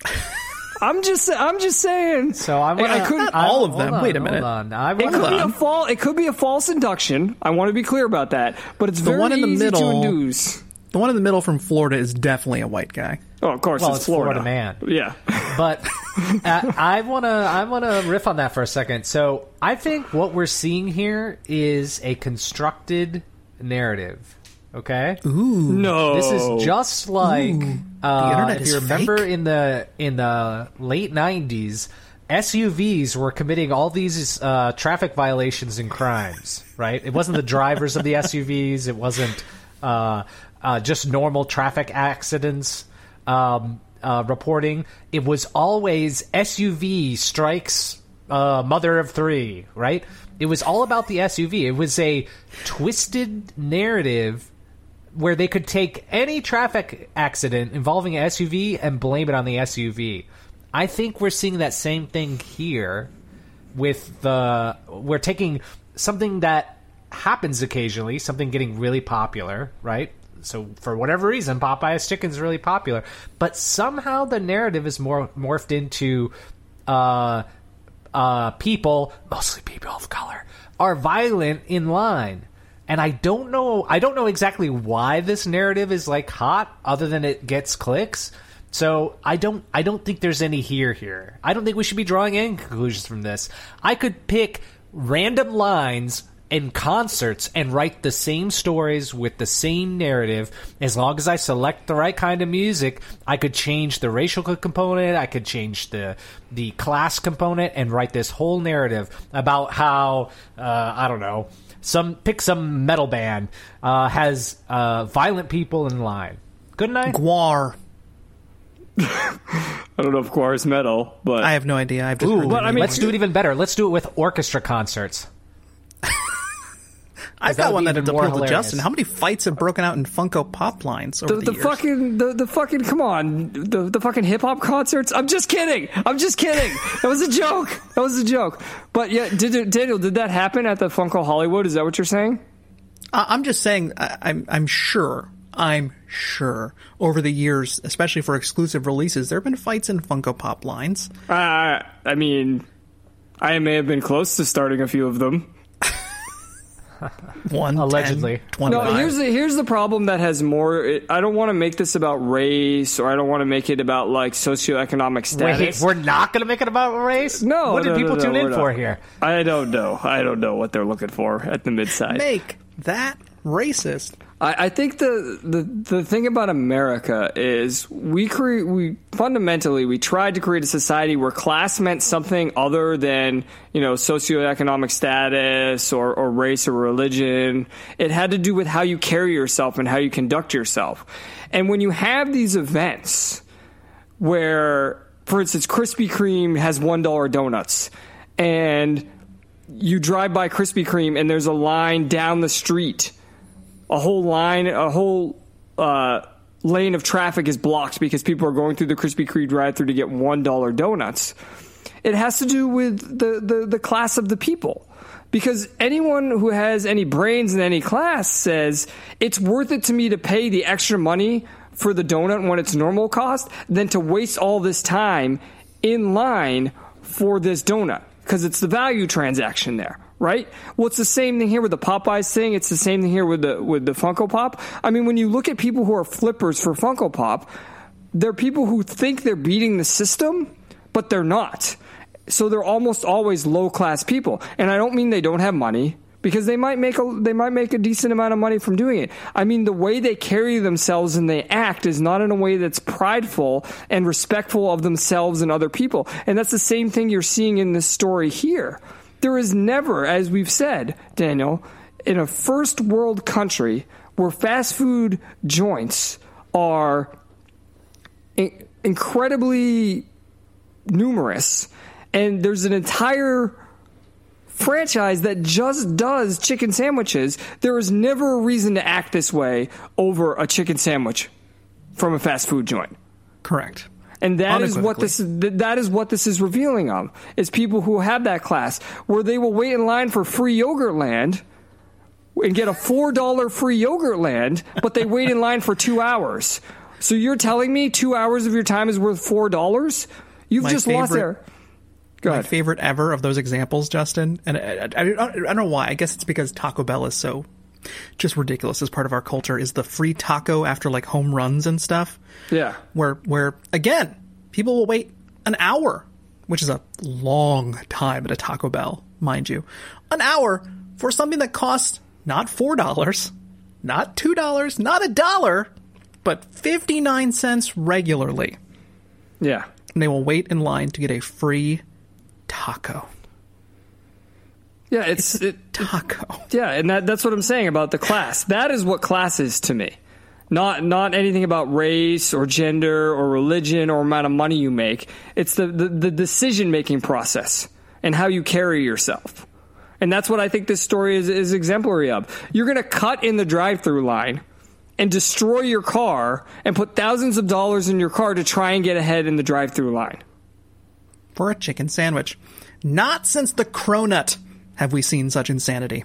I'm just, I'm just saying. So I'm gonna, I couldn't. Not all of them. On, Wait a minute. Hold on. I It could Hold be a on. false. It could be a false induction. I want to be clear about that. But it's The very one in the easy middle- to induce. The one in the middle from Florida is definitely a white guy. Oh, of course, Well, it's, it's Florida. Florida man. Yeah. But uh, I want to I want to riff on that for a second. So I think what we're seeing here is a constructed narrative. Okay. No. This is just like uh, internet if is you remember fake. in the in the late nineties, S U Vs were committing all these uh, traffic violations and crimes. Right. It wasn't the drivers of the S U Vs. It wasn't uh, uh, just normal traffic accidents. Um, Uh, reporting. It was always S U V strikes uh, mother of three, right? It was all about the S U V. It was a twisted narrative where they could take any traffic accident involving an S U V and blame it on the S U V. I think we're seeing that same thing here with the... We're taking something that happens occasionally, something getting really popular, right? So for whatever reason, Popeye's chicken is really popular, but somehow the narrative is more morphed into uh, uh, people, mostly people of color, are violent in line, and I don't know. I don't know exactly why this narrative is like hot, other than it gets clicks. So I don't. I don't think there's any here here. I don't think we should be drawing any conclusions from this. I could pick random lines in concerts and write the same stories with the same narrative. As long as I select the right kind of music, I could change the racial component, I could change the the class component, and write this whole narrative about how uh, I don't know, some pick some metal band uh, has uh, violent people in line. Couldn't I? Guar. I don't know if Guar is metal, but I have no idea. I've just Ooh, heard but the I name. mean- let's do it even better. Let's do it with orchestra concerts. I've that got would one be that even appealed more to hilarious. Justin. How many fights have broken out in Funko Pop lines over the, the, the years? fucking the, the fucking come on the the fucking hip hop concerts. I'm just kidding. I'm just kidding. That was a joke. That was a joke. But yeah, did it, Daniel? Did that happen at the Funko Hollywood? Is that what you're saying? I- I'm just saying. I- I'm I'm sure. I'm sure over the years, especially for exclusive releases, there have been fights in Funko Pop lines. Uh, I mean, I may have been close to starting a few of them. One, Allegedly. ten, twenty-five. No, here's the here's the problem that has more. It, I don't want to make this about race, or I don't want to make it about like socioeconomic status. Wait, we're not going to make it about race? No, What did no, people no, tune no, in we're for not. here? I don't know. I don't know what they're looking for at the mid-side. Make that racist. I, I think the, the the thing about America is we create we fundamentally we tried to create a society where class meant something other than, you know, socioeconomic status or, or race or religion. It had to do with how you carry yourself and how you conduct yourself. And when you have these events where, for instance, Krispy Kreme has one dollar donuts, and you drive by Krispy Kreme and there's a line down the street. A whole line, a whole uh, lane of traffic is blocked because people are going through the Krispy Kreme drive-thru to get one dollar donuts. It has to do with the, the, the class of the people. Because anyone who has any brains in any class says it's worth it to me to pay the extra money for the donut when it's normal cost than to waste all this time in line for this donut. Because it's the value transaction there. Right? Well, it's the same thing here with the Popeyes thing. It's the same thing here with the with the Funko Pop. I mean, when you look at people who are flippers for Funko Pop, they're people who think they're beating the system, but they're not. So they're almost always low class people. And I don't mean they don't have money, because they might make a they might make a decent amount of money from doing it. I mean, the way they carry themselves and they act is not in a way that's prideful and respectful of themselves and other people. And that's the same thing you're seeing in this story here. There is never, as we've said, Daniel, in a first world country where fast food joints are in- incredibly numerous, and there's an entire franchise that just does chicken sandwiches, there is never a reason to act this way over a chicken sandwich from a fast food joint. Correct. And that is what this that is what this is revealing of, is people who have that class where they will wait in line for free Yogurtland and get a four dollar free Yogurtland, but they wait in line for two hours. So you're telling me two hours of your time is worth four dollars? You've My just favorite, lost there. Go my ahead. favorite ever of those examples, Justin, and I, I, I, I don't know why. I guess it's because Taco Bell is so just ridiculous as part of our culture, is the free taco after like home runs and stuff. Yeah. Where, where again, people will wait an hour, which is a long time at a Taco Bell, mind you. An hour for something that costs not four dollars, not two dollars, not a dollar, but fifty-nine cents regularly. Yeah. And they will wait in line to get a free taco. Yeah, it's, It's a it, taco. yeah, and that, that's what I'm saying about the class. That is what class is to me. Not not anything about race or gender or religion or amount of money you make. It's the, the, the decision-making process and how you carry yourself. And that's what I think this story is, is exemplary of. You're going to cut in the drive-through line and destroy your car and put thousands of dollars in your car to try and get ahead in the drive-through line. For a chicken sandwich. Not since the Cronut have we seen such insanity.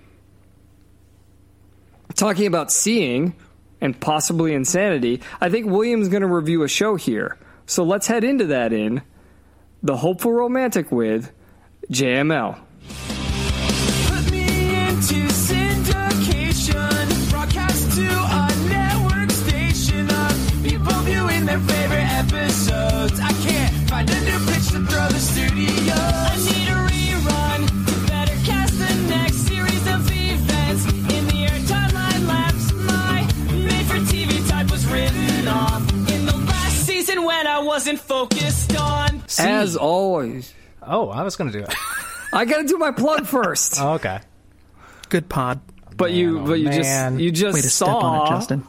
Talking about seeing and possibly insanity, I think William's going to review a show here. So let's head into that in The Hopeful Romantic with J M L. Put me into syndication, broadcast to a network station of people viewing their favorite episodes. I can't find a new pitch to throw the studio. I need a rerun to better cast the next series of events. In the air timeline lapse, my made-for-T V type was written off in the last season when I wasn't focused on. As always. Oh, I was going to do it. I got to do my plug first. Oh, okay. Good pod. But you Man, but you oh, man. just you just Way to step saw on it, Justin.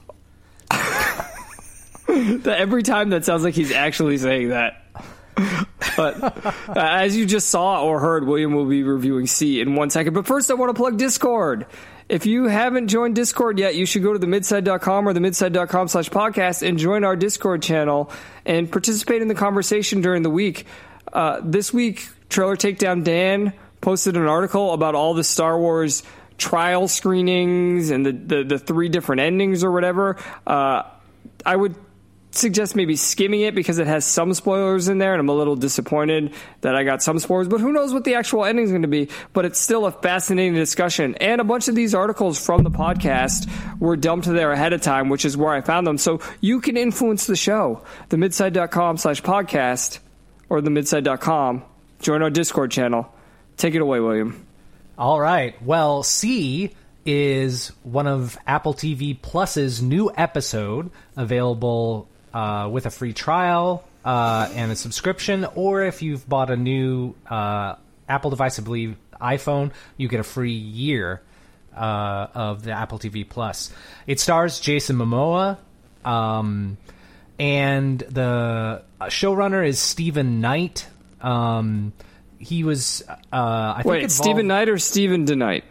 that every time that sounds like he's actually saying that. But uh, as you just saw or heard, William will be reviewing C in one second. But first, I want to plug Discord. If you haven't joined Discord yet, you should go to the midside dot com or the midside dot com slash podcast and join our Discord channel and participate in the conversation during the week. Uh, this week, Trailer Takedown Dan posted an article about all the Star Wars trial screenings and the, the, the three different endings or whatever. Uh, I would suggest maybe skimming it because it has some spoilers in there, and I'm a little disappointed that I got some spoilers, but who knows what the actual ending is going to be. But it's still a fascinating discussion, and a bunch of these articles from the podcast were dumped there ahead of time, which is where I found them. So you can influence the show. The midside dot com slash podcast or the midside dot com. Join our Discord channel. Take it away, William. All right. Well, C is one of Apple T V Plus's new episode, available uh, with a free trial uh, and a subscription, or if you've bought a new uh, Apple device, I believe iPhone, you get a free year uh, of the Apple T V Plus. It stars Jason Momoa, um, and the showrunner is Stephen Knight. Um, he was, uh, I think, Wait, involved... Stephen Knight or Stephen DeKnight?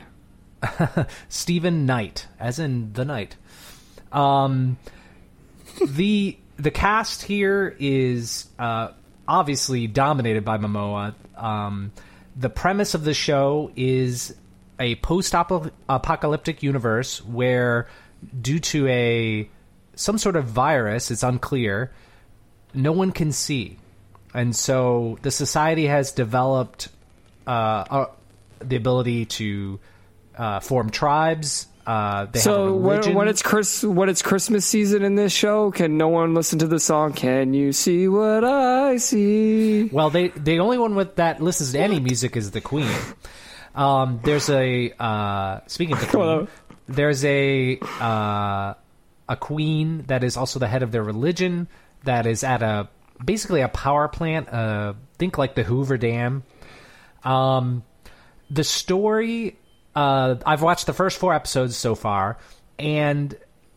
Stephen Knight, as in the night. Um, the the cast here is uh, obviously dominated by Momoa. Um, the premise of the show is a post-apocalyptic universe where, due to a some sort of virus, it's unclear, no one can see. And so the society has developed uh, uh, the ability to uh, form tribes. Uh, they so have a when, religion. when it's Chris, when it's Christmas season in this show, can no one listen to the song "Can You See What I See"? Well, they the only one with that listens to any music is the Queen. Um, there's a uh, speaking of the Queen, Hello. there's a uh, a queen that is also the head of their religion that is at a basically a power plant. Uh, think like the Hoover Dam. Um, the story uh, I've watched the first four episodes so far, and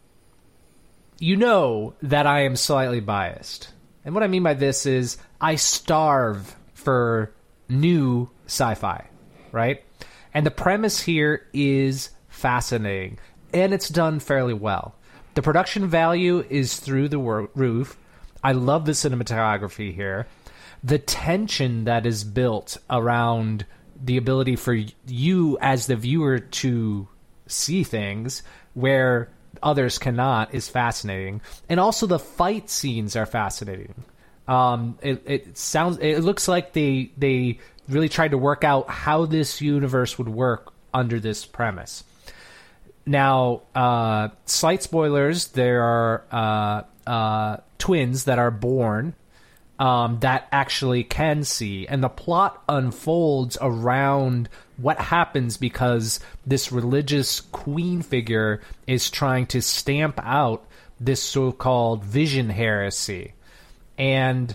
you know that I am slightly biased. And what I mean by this is I starve for new sci-fi, right? And the premise here is fascinating, and it's done fairly well. The production value is through the wor- roof. I love the cinematography here. The tension that is built around the ability for you as the viewer to see things where others cannot is fascinating. And also the fight scenes are fascinating. Um, it, it sounds, it looks like they, they really tried to work out how this universe would work under this premise. Now, uh, slight spoilers, there are uh, uh, twins that are born um, that actually can see, and the plot unfolds around what happens because this religious queen figure is trying to stamp out this so-called vision heresy. And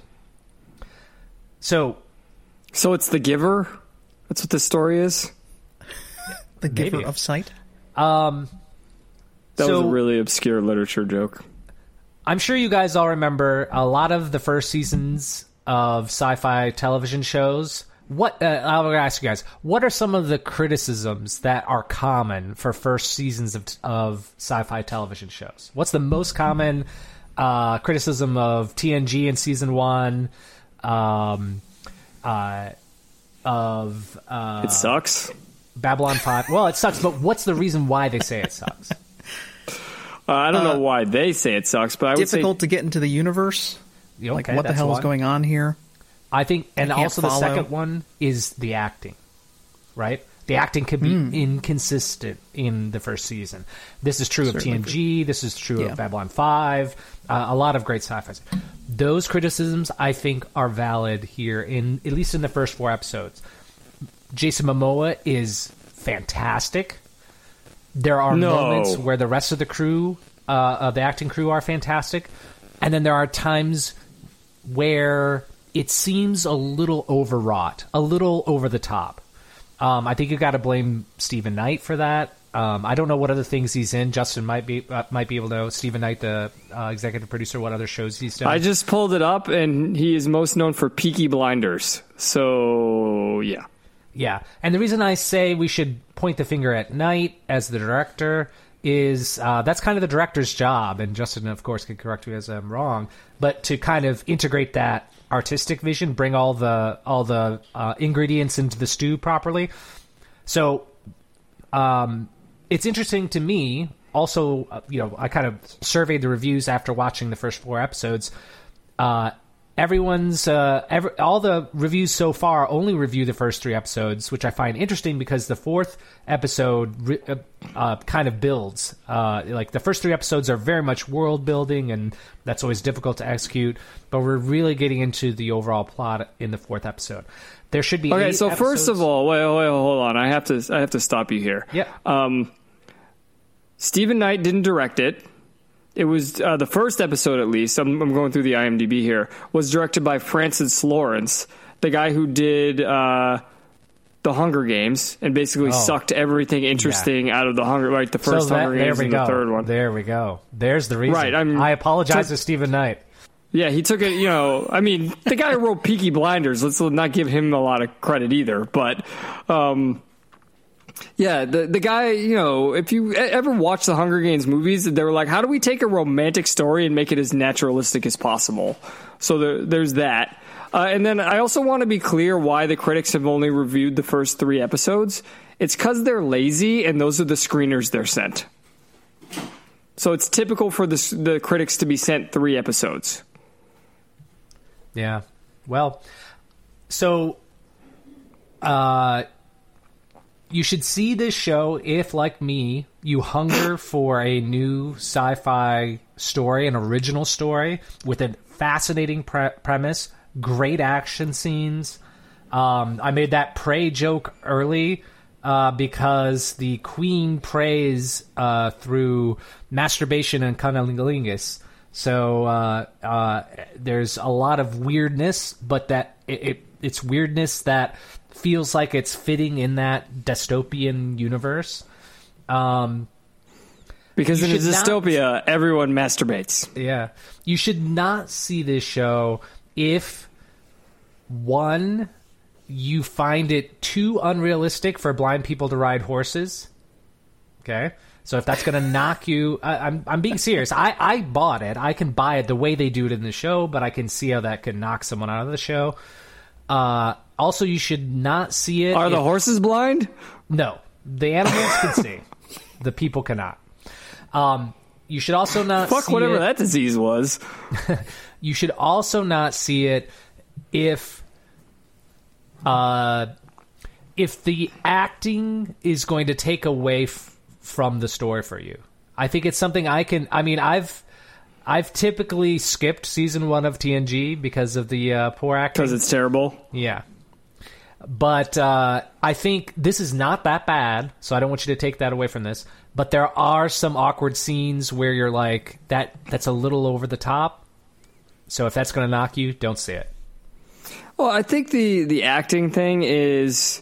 so... So it's The Giver? That's what the story is? The Giver Maybe. of Sight? Um, That so, was a really obscure literature joke. I'm sure you guys all remember a lot of the first seasons of sci-fi television shows. What uh, I'll ask you guys, what are some of the criticisms that are common for first seasons of, of sci-fi television shows? What's the most common uh, criticism of T N G in season one? Um, uh, of uh, It sucks. Babylon five. Well, it sucks, but what's the reason why they say it sucks? Uh, I don't Uh, know why they say it sucks, but I would say Difficult to get into the universe? Okay, like, what the that's hell one. is going on here? I think, and can't uh, also the follow. second one is the acting, right? The acting could be Mm. inconsistent in the first season. This is true Certainly of T N G. This is true Yeah. of Babylon five. Uh, a lot of great sci-fi. Those criticisms, I think, are valid here, in at least in the first four episodes. Jason Momoa is fantastic. There are No. moments where the rest of the crew, uh, of the acting crew, are fantastic, and then there are times where it seems a little overwrought, a little over the top. Um, I think you got to blame Stephen Knight for that. Um, I don't know what other things he's in. Justin might be uh, might be able to know. Stephen Knight, the uh, executive producer, what other shows he's done. I just pulled it up, and he is most known for Peaky Blinders. So, yeah. Yeah, and the reason I say we should point the finger at Knight as the director is uh, that's kind of the director's job, and Justin, of course, can correct me as I'm wrong, but to kind of integrate that artistic vision, bring all the all the uh, ingredients into the stew properly. So, um, it's interesting to me. Also, uh, you know, I kind of surveyed the reviews after watching the first four episodes. Uh, Everyone's uh, every, all the reviews so far only review the first three episodes, which I find interesting because the fourth episode re- uh, uh, kind of builds. Uh, like the first three episodes are very much world building, and that's always difficult to execute. But we're really getting into the overall plot in the fourth episode. There should be Okay, eight so first episodes. of all, wait, wait, hold on. I have to, I have to stop you here. Yeah. Um, Stephen Knight didn't direct it. It was uh, the first episode, at least. I'm, I'm going through the I M D B here. Was directed by Francis Lawrence, the guy who did uh, the Hunger Games and basically Oh. sucked everything interesting out of the Hunger, like the first So that- Hunger there Games we and go. the third one. There we go. There's the reason. Right, I'm- I apologize to- to Stephen Knight. Yeah, he took it. You know, I mean, the guy who wrote Peaky Blinders. Let's not give him a lot of credit either. But um, yeah, the the guy. You know, if you e- ever watch the Hunger Games movies, they were like, how do we take a romantic story and make it as naturalistic as possible? So there, there's that. Uh, and then I also want to be clear why the critics have only reviewed the first three episodes. It's because they're lazy, and those are the screeners they're sent. So it's typical for the the critics to be sent three episodes. Yeah. Well, so uh, you should see this show if, like me, you hunger for a new sci-fi story, an original story with a fascinating pre- premise, great action scenes. Um, I made that prey joke early uh, because the queen prays uh, through masturbation and cunnilingus. So uh, uh, there's a lot of weirdness, but that it, it it's weirdness that feels like it's fitting in that dystopian universe. Um, because in a should not- dystopia, everyone masturbates. Yeah. You should not see this show if, one, you find it too unrealistic for blind people to ride horses. Okay? So if that's going to knock you... I, I'm I'm being serious. I, I bought it. I can buy it the way they do it in the show, but I can see how that can knock someone out of the show. Uh, also, you should not see it... Are the if- horses blind? No. The animals can see. The people cannot. Um, you should also not Fuck see whatever it... that disease was. You should also not see it if uh, if the acting is going to take away f- from the story for you. I think it's something I can... I mean, I've I've typically skipped season one of T N G because of the uh, poor acting. Because it's terrible. Yeah. But uh, I think this is not that bad, so I don't want you to take that away from this. But there are some awkward scenes where you're like, that that's a little over the top. So if that's going to knock you, don't see it. Well, I think the, the acting thing is...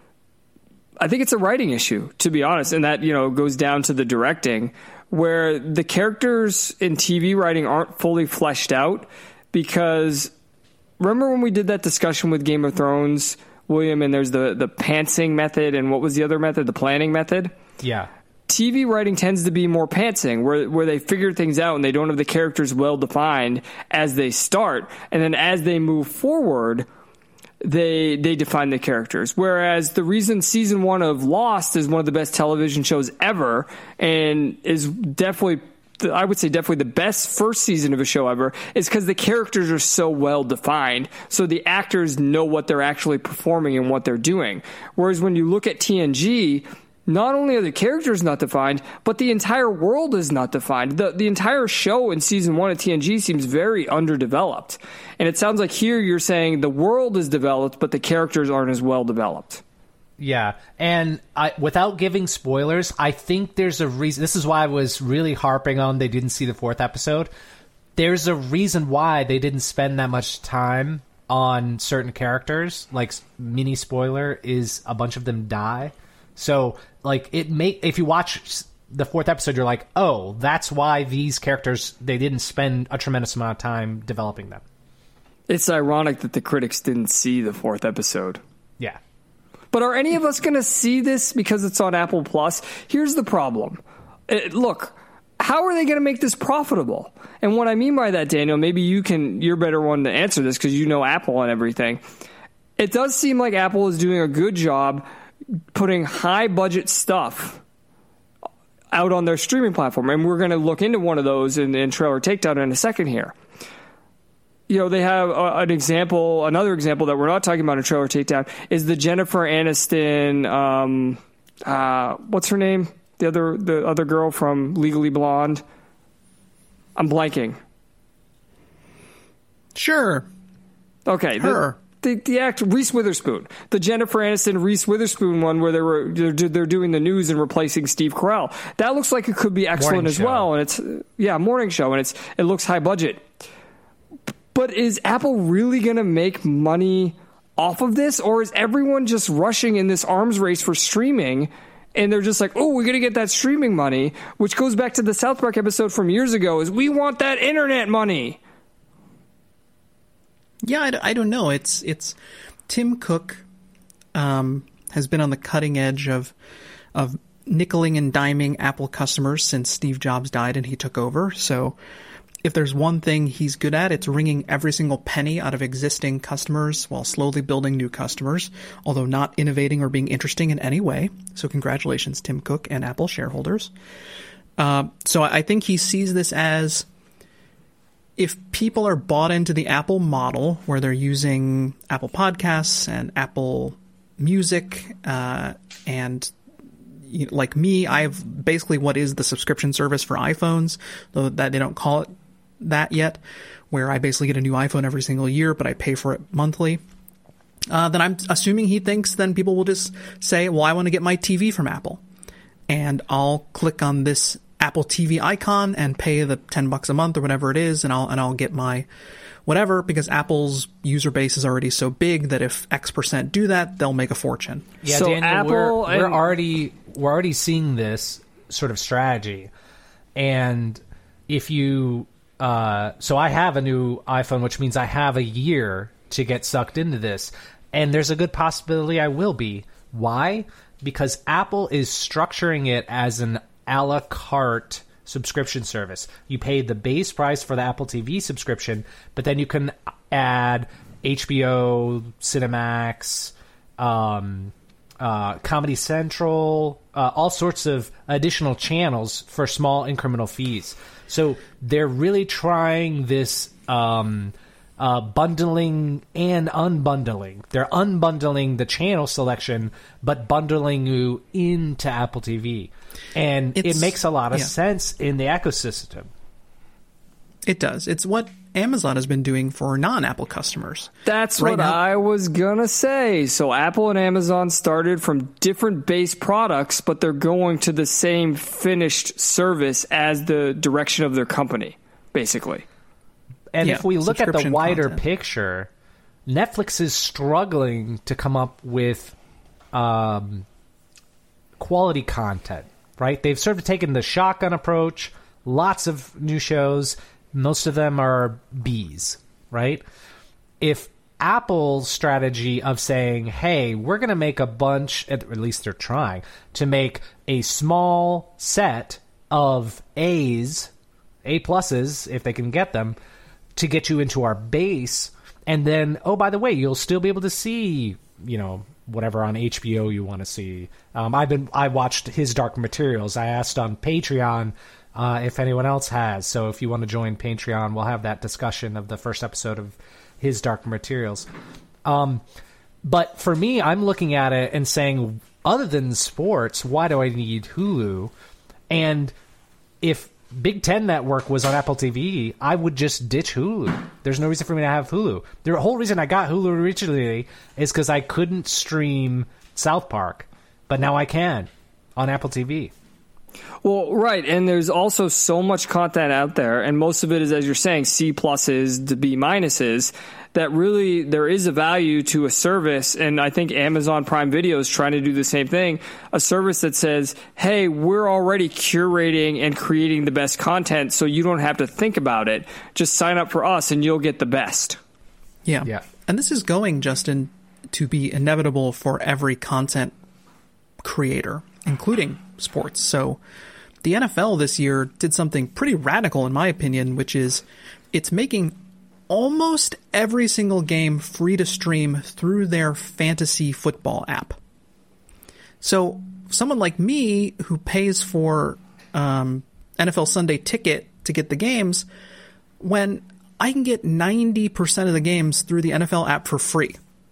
I think it's a writing issue, to be honest, and that, you know, goes down to the directing, where the characters in T V writing aren't fully fleshed out, because remember when we did that discussion with Game of Thrones, William, and there's the, the pantsing method, and what was the other method? The planning method? Yeah. T V writing tends to be more pantsing, where where they figure things out and they don't have the characters well defined as they start, and then as they move forward, they they define the characters. Whereas the reason season one of Lost is one of the best television shows ever, and is definitely, I would say definitely the best first season of a show ever, is because the characters are so well defined, so the actors know what they're actually performing and what they're doing. Whereas when you look at T N G, not only are the characters not defined, but the entire world is not defined. The the entire show in season one of T N G seems very underdeveloped. And it sounds like here you're saying the world is developed, but the characters aren't as well developed. Yeah, and I, without giving spoilers, I think there's a reason. This is why I was really harping on they didn't see the fourth episode. There's a reason why they didn't spend that much time on certain characters. Like, mini spoiler is a bunch of them die. So, like, it make if you watch the fourth episode, you're like, oh, that's why these characters, they didn't spend a tremendous amount of time developing them. It's ironic that the critics didn't see the fourth episode. Yeah. But are any of us going to see this because it's on Apple Plus? Here's the problem. It, look, how are they going to make this profitable? And what I mean by that, Daniel, maybe you can, you're a better one to answer this because you know Apple and everything. It does seem like Apple is doing a good job putting high budget stuff out on their streaming platform. And we're going to look into one of those in, in Trailer Takedown in a second here. You know, they have a, an example, another example that we're not talking about in Trailer Takedown is the Jennifer Aniston, um, uh, what's her name? The other, the other girl from Legally Blonde. I'm blanking. Sure. Okay. Her. The, the, the actor, Reese Witherspoon. The Jennifer Aniston, Reese Witherspoon one where they were, they're, they're doing the news and replacing Steve Carell. That looks like it could be excellent Morning as show. well. And it's, yeah, morning show. And it's, it looks high budget. But is Apple really going to make money off of this? Or is everyone just rushing in this arms race for streaming? And they're just like, oh, we're going to get that streaming money, which goes back to the South Park episode from years ago, is we want that internet money. Yeah, I, d- I don't know. It's it's Tim Cook um, has been on the cutting edge of of nickeling and diming Apple customers since Steve Jobs died and he took over. So if there's one thing he's good at, it's wringing every single penny out of existing customers while slowly building new customers, although not innovating or being interesting in any way. So congratulations, Tim Cook and Apple shareholders. Uh, so I think he sees this as, if people are bought into the Apple model where they're using Apple Podcasts and Apple Music, uh, and you know, like me, I have basically what is the subscription service for iPhones, though that they don't call it that yet, where I basically get a new iPhone every single year, but I pay for it monthly. Uh, then I'm assuming he thinks then people will just say, well, I want to get my T V from Apple. And I'll click on this Apple T V icon and pay the ten bucks a month or whatever it is, and I'll and I'll get my whatever, because Apple's user base is already so big that if X percent do that, they'll make a fortune. Yeah, So Daniel, Apple we're, we're and- already we're already seeing this sort of strategy, and if you uh, so I have a new iPhone, which means I have a year to get sucked into this, and there's a good possibility I will be. Why? Because Apple is structuring it as an a la carte subscription service. You pay the base price for the Apple T V subscription, but then you can add H B O, Cinemax, um, uh, Comedy Central, uh, all sorts of additional channels for small incremental fees. So they're really trying this um, uh, bundling and unbundling. They're unbundling the channel selection, but bundling you into Apple T V. And It's- it makes a lot of yeah. sense in the ecosystem. It does. It's what Amazon has been doing for non-Apple customers. That's Right what now- I was gonna say. So Apple and Amazon started from different base products, but they're going to the same finished service as the direction of their company, basically. And Yeah, if we look at the subscription wider content. picture, Netflix is struggling to come up with um, quality content, right? They've sort of taken the shotgun approach, lots of new shows. Most of them are Bs, right? If Apple's strategy of saying, hey, we're going to make a bunch, at least they're trying, to make a small set of A's, A pluses, if they can get them, to get you into our base. And then, oh, by the way, you'll still be able to see, you know, whatever on H B O you want to see. Um, I've been, I watched His Dark Materials. I asked on Patreon uh, if anyone else has. So if you want to join Patreon, we'll have that discussion of the first episode of His Dark Materials. Um, but for me, I'm looking at it and saying, other than sports, why do I need Hulu? And if Big Ten Network was on Apple T V, I would just ditch Hulu. There's no reason for me to have Hulu. The whole reason I got Hulu originally is because I couldn't stream South Park, but now I can on Apple T V. Well, right, and there's also so much content out there, and most of it is, as you're saying, C pluses to B minuses, that really there is a value to a service, and I think Amazon Prime Video is trying to do the same thing, a service that says, hey, we're already curating and creating the best content, so you don't have to think about it. Just sign up for us, and you'll get the best. Yeah. Yeah. And this is going, Justin, to be inevitable for every content creator, including sports. So the N F L this year did something pretty radical, in my opinion, which is it's making almost every single game free to stream through their fantasy football app. So someone like me who pays for um, N F L Sunday Ticket to get the games, when I can get ninety percent of the games through the N F L app for free,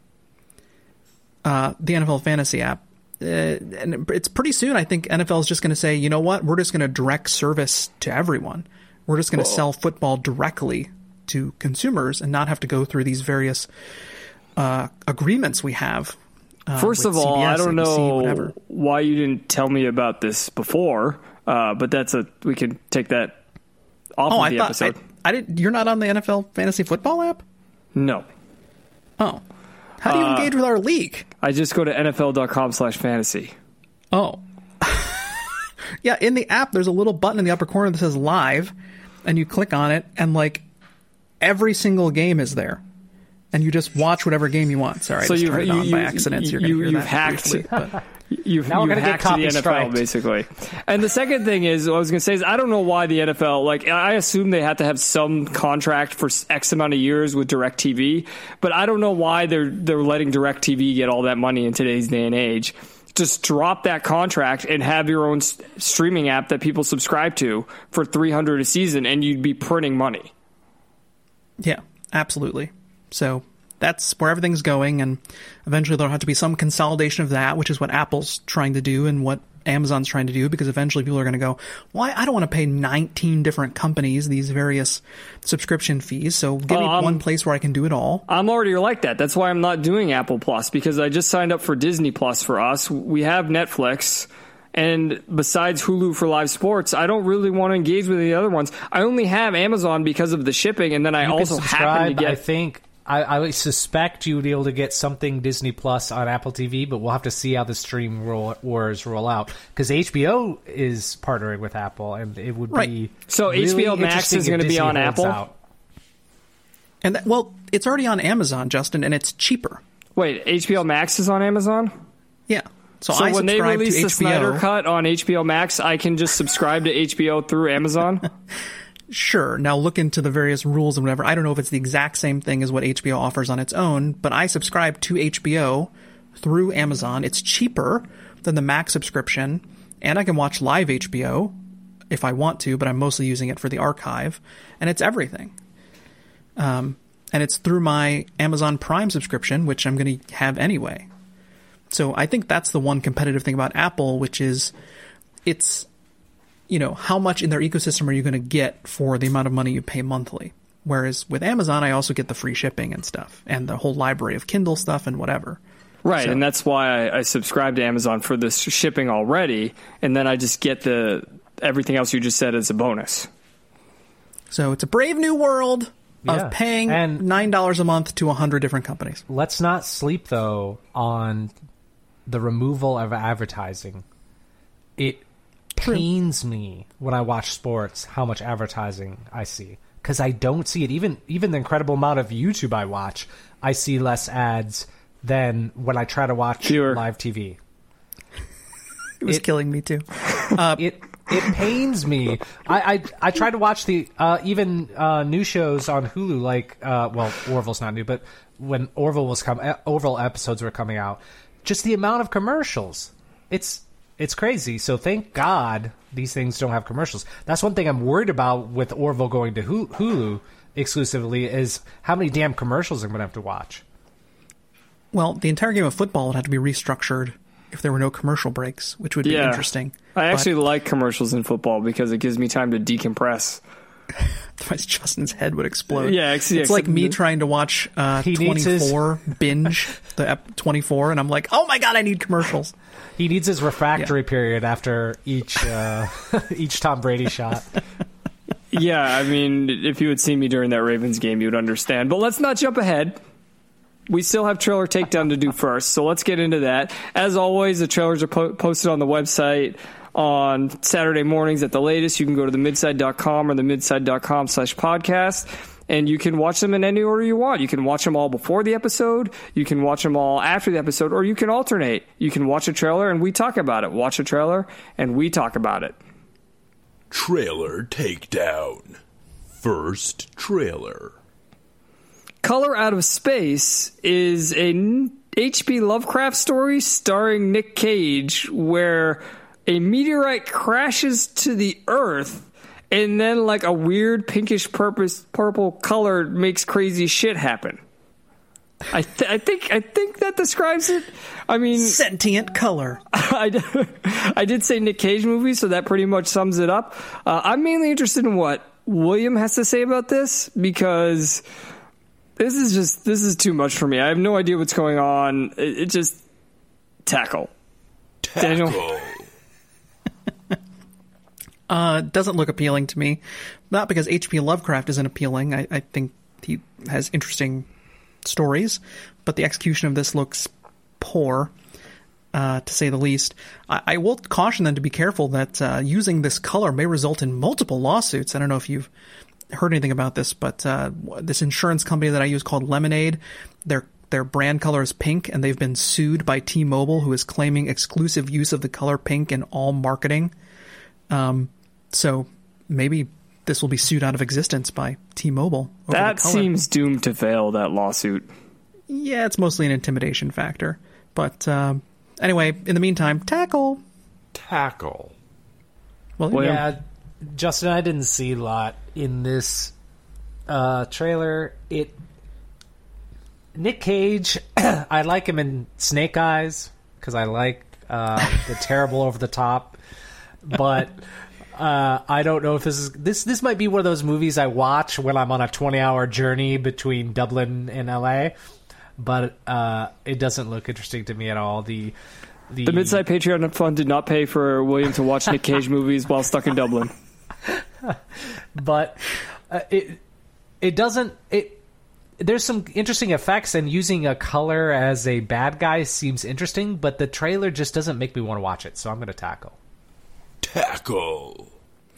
uh, the N F L Fantasy app. Uh, and it's pretty soon, I think N F L is just going to say, you know what, we're just going to direct service to everyone. We're just going to sell football directly to consumers and not have to go through these various uh, agreements we have. Uh, First with of all, C B S, I don't A B C, know whatever. why you didn't tell me about this before, uh, but that's a we can take that off Oh, of I the thought episode. I, I didn't. You're not on the N F L Fantasy Football app? No. Oh, how do you engage with our league? I just go to N F L dot com slash fantasy. Oh. Yeah, in the app, there's a little button in the upper corner that says live, and you click on it, and like every single game is there. And you just watch whatever game you want. Sorry, So I just you- turned it you- on by you- accident. So you're you- going to hear you've that hacked- briefly, but- You've, Now we're you gonna get hacked to the copy N F L, striked. basically. And the second thing is, what I was going to say is, I don't know why the N F L, like, I assume they have to have some contract for X amount of years with DirecTV, but I don't know why they're they're letting DirecTV get all that money in today's day and age. Just drop that contract and have your own s- streaming app that people subscribe to for three hundred dollars a season, and you'd be printing money. Yeah, absolutely. So that's where everything's going, and eventually there'll have to be some consolidation of that, which is what Apple's trying to do and what Amazon's trying to do, because eventually people are going to go, well, I don't want to pay nineteen different companies these various subscription fees, so give me Oh, um, one place where I can do it all. I'm already like that. That's why I'm not doing Apple Plus, because I just signed up for Disney Plus for us. We have Netflix, And besides Hulu for live sports, I don't really want to engage with the other ones. I only have Amazon because of the shipping, and then I You can also happen to subscribe, get. I think I, I suspect you would be able to get something Disney Plus on Apple T V, but we'll have to see how the stream roll, wars roll out, because H B O is partnering with Apple, and it would Right. be So really H B O Max interesting is if gonna be Disney on holds Apple? out. And that, well, it's already on Amazon, Justin, and it's cheaper. Wait, H B O Max is on Amazon? Yeah. So, So I when they subscribe release to the H B O. Snyder Cut on H B O Max, I can just subscribe to H B O through Amazon? Sure. Now look into the various rules and whatever. I don't know if it's the exact same thing as what H B O offers on its own, but I subscribe to H B O through Amazon. It's cheaper than the Max subscription, and I can watch live H B O if I want to, but I'm mostly using it for the archive, and it's everything. Um, and it's through my Amazon Prime subscription, which I'm going to have anyway. So I think that's the one competitive thing about Apple, which is it's, you know, how much in their ecosystem are you going to get for the amount of money you pay monthly? Whereas with Amazon, I also get the free shipping and stuff and the whole library of Kindle stuff and whatever. Right, So- and that's why I, I subscribe to Amazon for this shipping already, and then I just get the everything else you just said as a bonus. So it's a brave new world Yeah. of paying And- nine dollars a month to a hundred different companies. Let's not sleep, though, on the removal of advertising. It pains me when I watch sports how much advertising I see, because I don't see it. Even even the incredible amount of YouTube I watch, I see less ads than when I try to watch Fewer. live T V. It was It- killing me too. It it pains me. I, I I try to watch the uh, even uh, new shows on Hulu, like uh, well, Orville's not new, but when Orville was come, Orville episodes were coming out, just the amount of commercials, it's it's crazy. So thank God these things don't have commercials. That's one thing I'm worried about with Orville going to Hu- Hulu exclusively is how many damn commercials I'm going to have to watch. Well, the entire game of football would have to be restructured if there were no commercial breaks, which would be Yeah. interesting. I But actually like commercials in football because it gives me time to decompress. otherwise Justin's head would explode. Yeah, ex- yeah, it's like except me the- trying to watch uh, He needs his- twenty-four binge the ep- twenty-four, and I'm like, oh my god, I need commercials. He needs his refractory period after each uh, each Tom Brady shot. Yeah, I mean, if you had seen me during that Ravens game, you'd understand. But let's not jump ahead. We still have trailer takedown to do first, so let's get into that. As always, the trailers are po- posted on the website on Saturday mornings at the latest. You can go to the midside dot com or the midside dot com slash podcast, and you can watch them in any order you want. You can watch them all before the episode, you can watch them all after the episode, or you can alternate. You can watch a trailer and we talk about it. Watch a trailer and we talk about it. Trailer Takedown. First trailer. Color Out of Space is a H P Lovecraft story starring Nick Cage where a meteorite crashes to the Earth and then like a weird pinkish purpose, purple color makes crazy shit happen. I, th- I think I think that describes it. I mean, Sentient color. I, d- I did say Nick Cage movie, so that pretty much sums it up. Uh, I'm mainly interested in what William has to say about this because this is just this is too much for me. I have no idea what's going on. It, it just tackle. Daniel. Tackle. Uh, doesn't look appealing to me. Not because H P Lovecraft isn't appealing. I, I think he has interesting stories, but the execution of this looks poor, uh, to say the least. I, I will caution them to be careful that uh, using this color may result in multiple lawsuits. I don't know if you've heard anything about this, but uh, this insurance company that I use called Lemonade, their their brand color is pink, and they've been sued by T-Mobile, who is claiming exclusive use of the color pink in all marketing. Um, so maybe this will be sued out of existence by T-Mobile. over That the color. seems doomed to fail, that lawsuit. Yeah, it's mostly an intimidation factor. But um, anyway, in the meantime, tackle. Tackle. Well, William? Yeah, Justin, I didn't see a lot in this uh, trailer. It Nick Cage, I like him in Snake Eyes because I like uh, the terrible over the top, but uh, I don't know if this is this. This might be one of those movies I watch when I'm on a twenty hour journey between Dublin and L A, but uh, it doesn't look interesting to me at all. The the, The Midside Patreon Fund did not pay for William to watch Nick Cage movies while stuck in Dublin. But uh, it it doesn't it. There's some interesting effects, and using a color as a bad guy seems interesting, but the trailer just doesn't make me want to watch it, so I'm going to tackle. Tackle.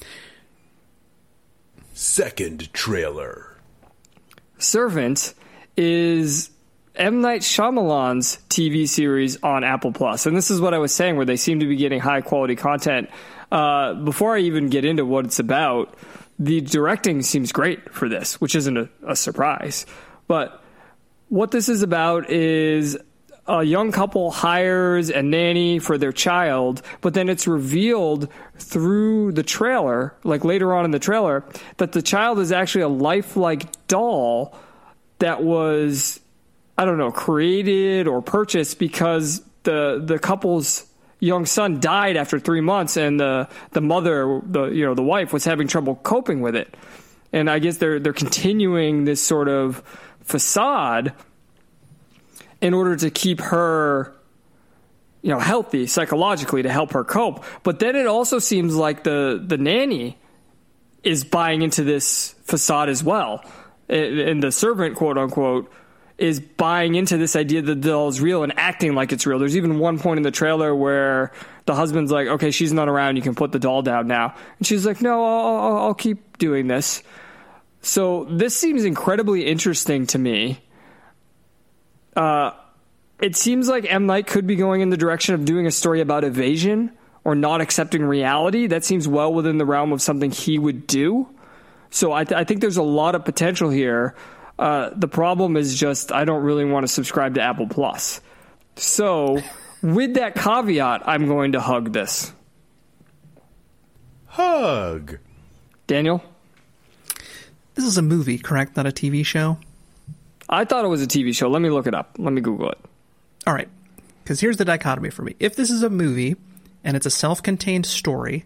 Second trailer. Servant is M. Night Shyamalan's T V series on Apple Plus. And this is what I was saying, where they seem to be getting high-quality content. Uh, before I even get into what it's about, the directing seems great for this, which isn't a, a surprise. But what this is about is a young couple hires a nanny for their child, but then it's revealed through the trailer, like later on in the trailer, that the child is actually a lifelike doll that was, I don't know, created or purchased because the the couple's young son died after three months, and the the mother, the you know the wife, was having trouble coping with it. And I guess they're they're continuing this sort of facade in order to keep her, you know, healthy psychologically, to help her cope. But then it also seems like the the nanny is buying into this facade as well, and the servant, quote unquote, is buying into this idea that the doll is real and acting like it's real. There's even one point in the trailer where the husband's like, okay, she's not around, you can put the doll down now. And she's like, no, I'll, I'll, I'll keep doing this. So this seems incredibly interesting to me. Uh, it seems like M. Night could be going in the direction of doing a story about evasion or not accepting reality. That seems well within the realm of something he would do. So I, th- I think there's a lot of potential here. Uh, the problem is just I don't really want to subscribe to Apple Plus. So with that caveat, I'm going to hug this. Hug. Daniel? This is a movie, correct? Not a T V show? I thought it was a T V show. Let me look it up. Let me Google it. All right. Because here's the dichotomy for me. If this is a movie and it's a self-contained story,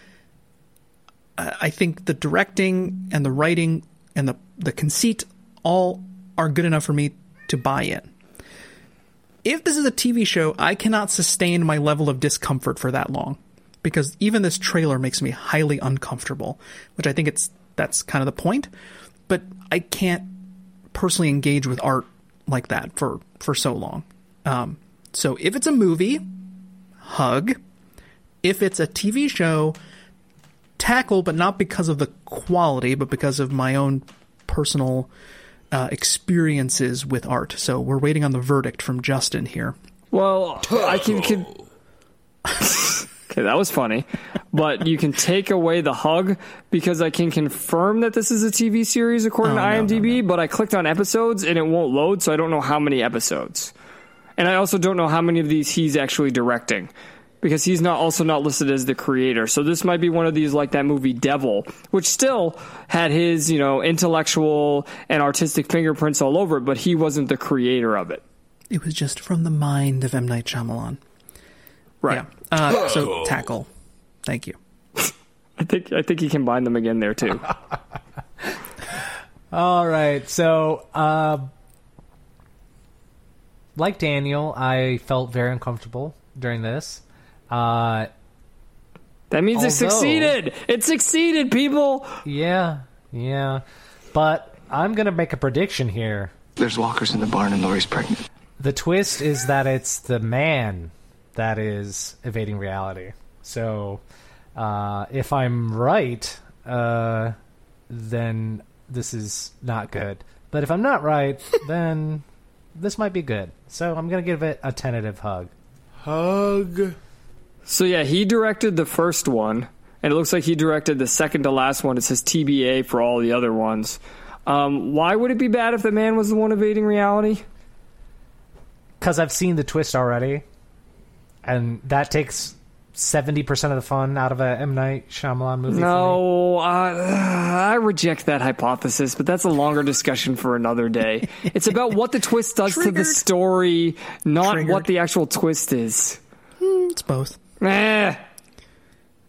I think the directing and the writing and the, the conceit all are good enough for me to buy in. If this is a T V show, I cannot sustain my level of discomfort for that long, because even this trailer makes me highly uncomfortable, which I think it's that's kind of the point. But I can't personally engage with art like that for, for so long. Um, so if it's a movie, hug. If it's a T V show, tackle, but not because of the quality, but because of my own personal uh, experiences with art. So we're waiting on the verdict from Justin here. Well, I can... can... Okay, that was funny. But you can take away the hug because I can confirm that this is a T V series according oh, to IMDb, no, no, no. but I clicked on episodes and it won't load, so I don't know how many episodes. And I also don't know how many of these he's actually directing, because he's not also not listed as the creator. So this might be one of these like that movie Devil, which still had his, you know, intellectual and artistic fingerprints all over it, but he wasn't the creator of it. It was just from the mind of M. Night Shyamalan. Right. Yeah. Uh, so tackle. Thank you. I think I think he combined them again there too. All right. So, uh, like Daniel, I felt very uncomfortable during this. Uh, that means although, it succeeded. It succeeded, people. Yeah, yeah. But I'm going to make a prediction here. There's walkers in the barn and Lori's pregnant. The twist is that it's the man that is evading reality. So uh, if I'm right, uh, then this is not good. But if I'm not right, then this might be good. So I'm going to give it a tentative hug. Hug. So yeah, he directed the first one, and it looks like he directed the second to last one. It says T B A for all the other ones. Um, why would it be bad if the man was the one evading reality? Because I've seen the twist already, and that takes seventy percent of the fun out of a M. Night Shyamalan movie. No, uh, I reject that hypothesis, but that's a longer discussion for another day. It's about what the twist does to the story, not Triggered. what the actual twist is. Mm, it's both. Eh.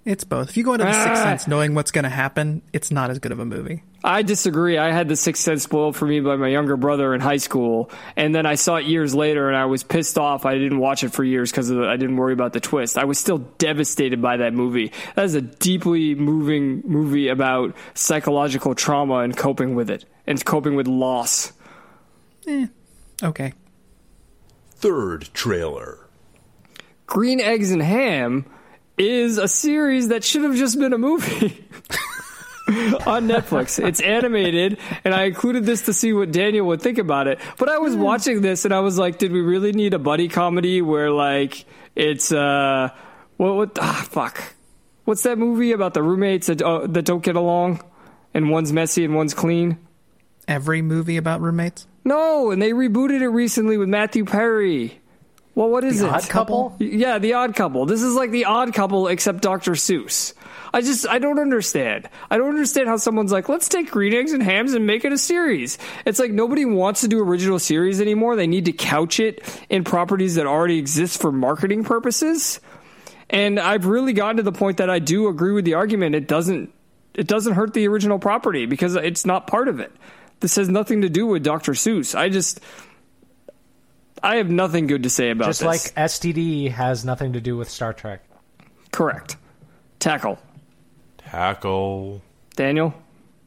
It's both. If you go into The Ah. Sixth Sense knowing what's going to happen, it's not as good of a movie. I disagree. I had The Sixth Sense spoiled for me by my younger brother in high school, and then I saw it years later, and I was pissed off. I didn't watch it for years because I didn't worry about the twist. I was still devastated by that movie. That is a deeply moving movie about psychological trauma and coping with it, and coping with loss. Eh, okay. Third trailer. Green Eggs and Ham is a series that should have just been a movie. On Netflix. It's animated, and I included this to see what Daniel would think about it. But I was watching this, and I was like, did we really need a buddy comedy where, like, it's, uh, what, what, ah, fuck. What's that movie about the roommates that, uh, that don't get along, and one's messy and one's clean? Every movie about roommates? No, and they rebooted it recently with Matthew Perry. Well, what is The it? Odd Couple? Yeah, The Odd Couple. This is like The Odd Couple except Doctor Seuss. I just, I don't understand. I don't understand how someone's like, let's take Green Eggs and Hams and make it a series. It's like nobody wants to do original series anymore. They need to couch it in properties that already exist for marketing purposes. And I've really gotten to the point that I do agree with the argument. It doesn't, it doesn't hurt the original property because it's not part of it. This has nothing to do with Doctor Seuss. I just, I have nothing good to say about Just this. like S T D has nothing to do with Star Trek. Correct. Tackle. Tackle. Daniel?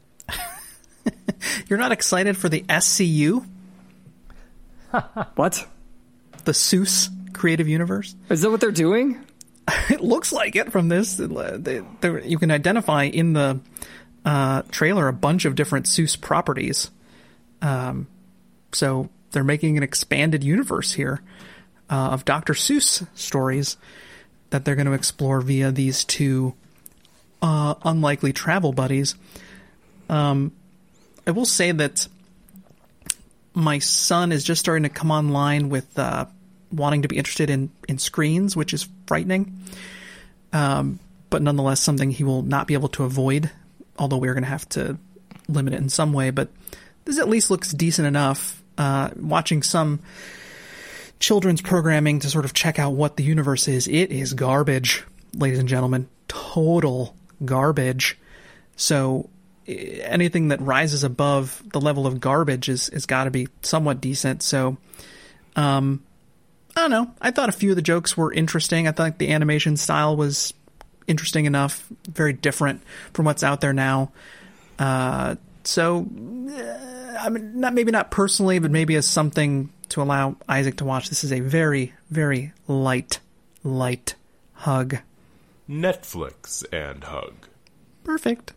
You're not excited for the S C U? What? The Seuss Creative Universe? Is that what they're doing? It looks like it from this. They, they, you can identify in the uh, trailer a bunch of different Seuss properties. Um, so they're making an expanded universe here uh, of Doctor Seuss stories that they're going to explore via these two uh, unlikely travel buddies. Um, I will say that my son is just starting to come online with uh, wanting to be interested in, in screens, which is frightening. Um, but nonetheless, something he will not be able to avoid, although we're going to have to limit it in some way. But this at least looks decent enough. Uh, watching some children's programming to sort of check out what the universe is. It is garbage, ladies and gentlemen. Total garbage. So anything that rises above the level of garbage is, is got to be somewhat decent. So, um, I don't know. I thought a few of the jokes were interesting. I thought the animation style was interesting enough, very different from what's out there now. Uh, so, uh, I mean, not maybe not personally, but maybe as something to allow Isaac to watch. This is a very, very light, light hug. Netflix and hug. Perfect.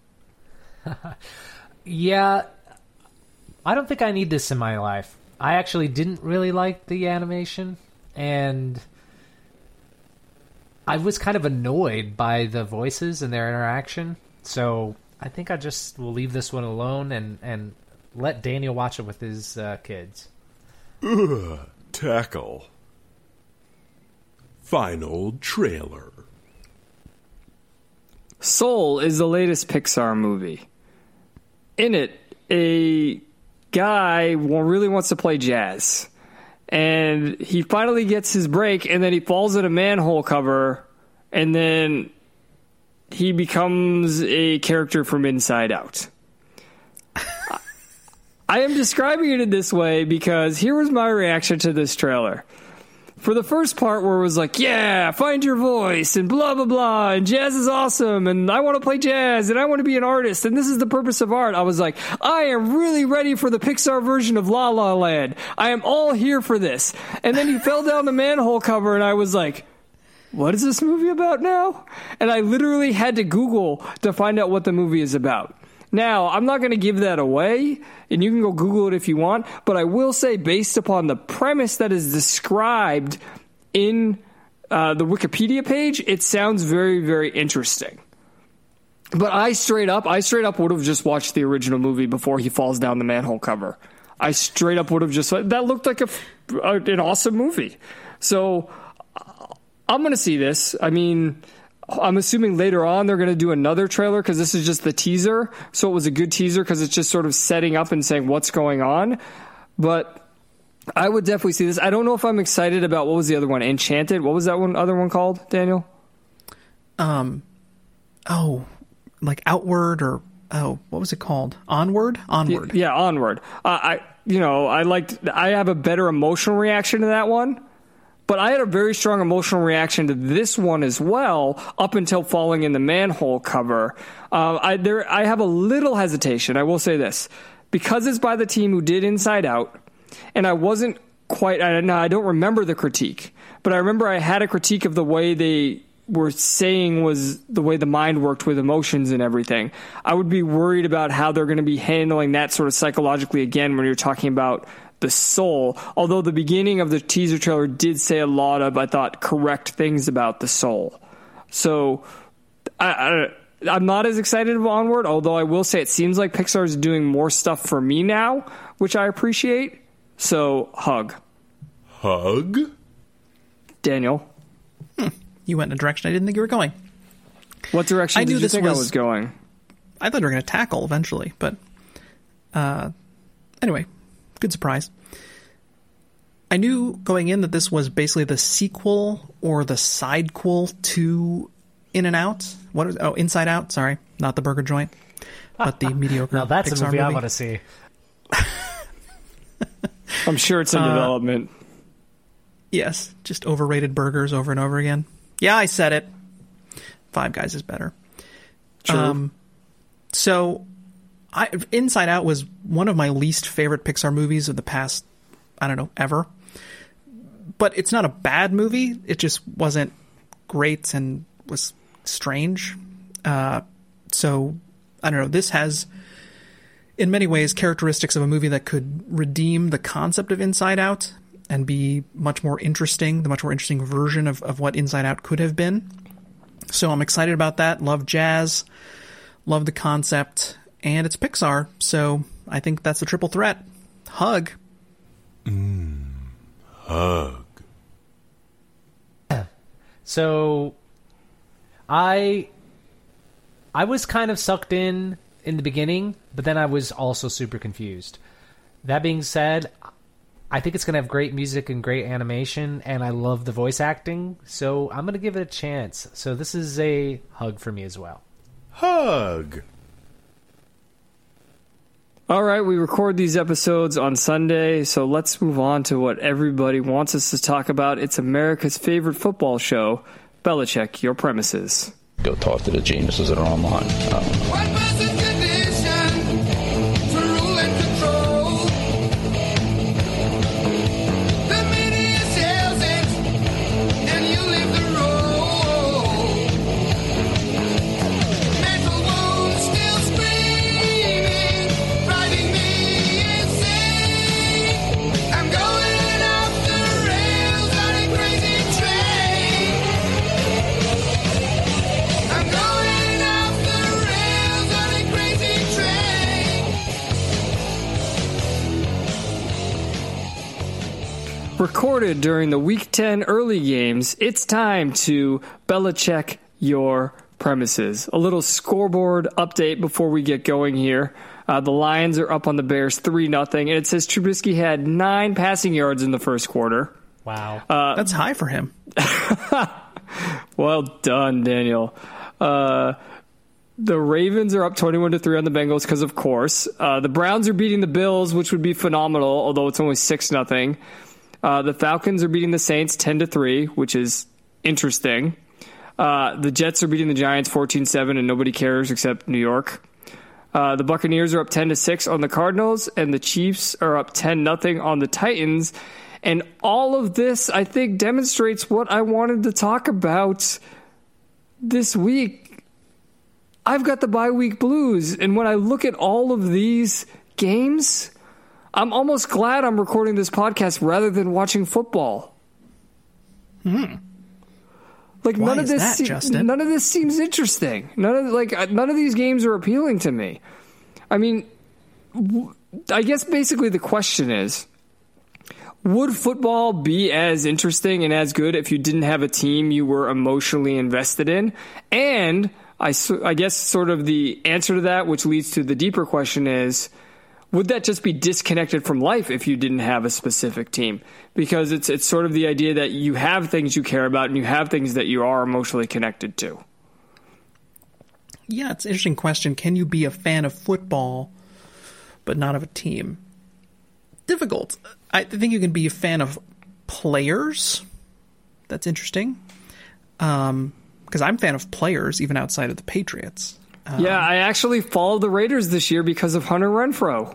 Yeah, I don't think I need this in my life. I actually didn't really like the animation, and I was kind of annoyed by the voices and their interaction. So I think I just will leave this one alone and, and let Daniel watch it with his uh, kids. Ugh, tackle. Final trailer. Soul is the latest Pixar movie. In it, a guy really wants to play jazz. And he finally gets his break, and then he falls in a manhole cover, and then he becomes a character from Inside Out. I am describing it in this way because here was my reaction to this trailer. For the first part where it was like, yeah, find your voice and blah, blah, blah, and jazz is awesome, and I want to play jazz, and I want to be an artist, and this is the purpose of art. I was like, I am really ready for the Pixar version of La La Land. I am all here for this. And then he fell down the manhole cover, and I was like, what is this movie about now? And I literally had to Google to find out what the movie is about. Now, I'm not going to give that away, and you can go Google it if you want, but I will say, based upon the premise that is described in uh, the Wikipedia page, it sounds very, very interesting. But I straight up, I straight up would have just watched the original movie before he falls down the manhole cover. I straight up would have just, that looked like a, an awesome movie. So I'm going to see this. I mean, I'm assuming later on they're going to do another trailer because this is just the teaser. So it was a good teaser because it's just sort of setting up and saying what's going on. But I would definitely see this. I don't know if I'm excited about, what was the other one? Enchanted? What was that one other one called, Daniel? Um, oh, like Outward or, oh, what was it called? Onward? Onward. Yeah, Onward. Uh, I, you know, I liked, I have a better emotional reaction to that one, but I had a very strong emotional reaction to this one as well, up until falling in the manhole cover. Uh, I, there, I have a little hesitation. I will say this, because it's by the team who did Inside Out, and I wasn't quite, I, no, I don't remember the critique, but I remember I had a critique of the way they were saying was the way the mind worked with emotions and everything. I would be worried about how they're going to be handling that sort of psychologically again when you're talking about the soul. Although the beginning of the teaser trailer did say a lot of, I thought, correct things about the soul. So I, I, I'm not as excited of Onward, although I will say it seems like Pixar is doing more stuff for me now, which I appreciate. So, hug. Hug? Daniel. Hmm. You went in a direction I didn't think you were going. What direction I did knew you this think was, I was going? I thought we were going to tackle eventually, but uh, anyway, good surprise. I knew going in that this was basically the sequel or the sidequel to In and Out. What is oh Inside Out? Sorry, not the burger joint, but the mediocre. Now that's Pixar a movie, movie I want to see. I'm sure it's in uh, development. Yes, just overrated burgers over and over again. Yeah, I said it. Five Guys is better. True. Um, so, I, Inside Out was one of my least favorite Pixar movies of the past, I don't know, ever. But it's not a bad movie. It just wasn't great and was strange. Uh, so, I don't know. This has, in many ways, characteristics of a movie that could redeem the concept of Inside Out and be much more interesting, the much more interesting version of, of what Inside Out could have been. So I'm excited about that. Love jazz, love the concept, and it's Pixar, so I think that's a triple threat. Hug. Mmm. Hug. So I I was kind of sucked in in the beginning, but then I was also super confused. That being said, I think it's going to have great music and great animation, and I love the voice acting, so I'm going to give it a chance. So this is a hug for me as well. Hug. All right, we record these episodes on Sunday, so let's move on to what everybody wants us to talk about. It's America's favorite football show, Belichick, Your Premises. Go talk to the geniuses that are online. Um, Recorded during the Week ten early games, it's time to Belichick Your Premises. A little scoreboard update before we get going here. Uh, the Lions are up on the Bears three nothing, and it says Trubisky had nine passing yards in the first quarter. Wow. Uh, That's high for him. Well done, Daniel. Uh, the Ravens are up twenty-one to three on the Bengals because, of course. Uh, the Browns are beating the Bills, which would be phenomenal, although it's only six nothing. Uh, the Falcons are beating the Saints ten to three, which is interesting. Uh, the Jets are beating the Giants fourteen seven, and nobody cares except New York. Uh, the Buccaneers are up ten to six on the Cardinals, and the Chiefs are up ten nothing on the Titans. And all of this, I think, demonstrates what I wanted to talk about this week. I've got the bye week blues, and when I look at all of these games, I'm almost glad I'm recording this podcast rather than watching football. Hmm. Like Why none of is this, that, se- Justin? none of this seems interesting. None of like uh, none of these games are appealing to me. I mean, w- I guess basically the question is, would football be as interesting and as good if you didn't have a team you were emotionally invested in? And I, I guess sort of the answer to that, which leads to the deeper question, is, would that just be disconnected from life if you didn't have a specific team? Because it's it's sort of the idea that you have things you care about and you have things that you are emotionally connected to. Yeah, it's an interesting question. Can you be a fan of football but not of a team? Difficult. I think you can be a fan of players. That's interesting. Um, because I'm a fan of players even outside of the Patriots. Um, yeah, I actually followed the Raiders this year because of Hunter Renfrow.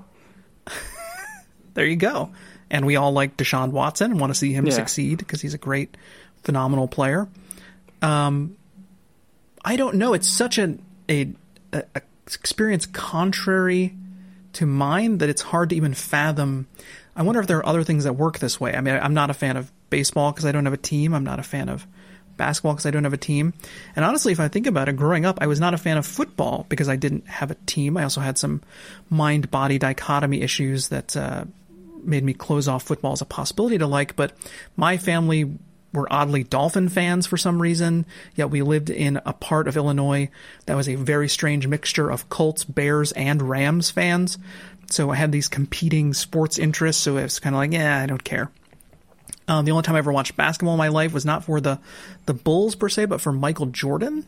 There you go. And we all like Deshaun Watson and want to see him yeah. succeed because he's a great, phenomenal player. Um, I don't know. It's such an a, a, a experience contrary to mine that it's hard to even fathom. I wonder if there are other things that work this way. I mean, I'm not a fan of baseball because I don't have a team. I'm not a fan of basketball because I don't have a team. And honestly, if I think about it, growing up, I was not a fan of football because I didn't have a team. I also had some mind-body dichotomy issues that uh, made me close off football as a possibility to like. But my family were oddly Dolphin fans for some reason, yet we lived in a part of Illinois that was a very strange mixture of Colts, Bears, and Rams fans. So I had these competing sports interests, so it was kind of like, yeah, I don't care. Uh, the only time I ever watched basketball in my life was not for the, the Bulls per se, but for Michael Jordan.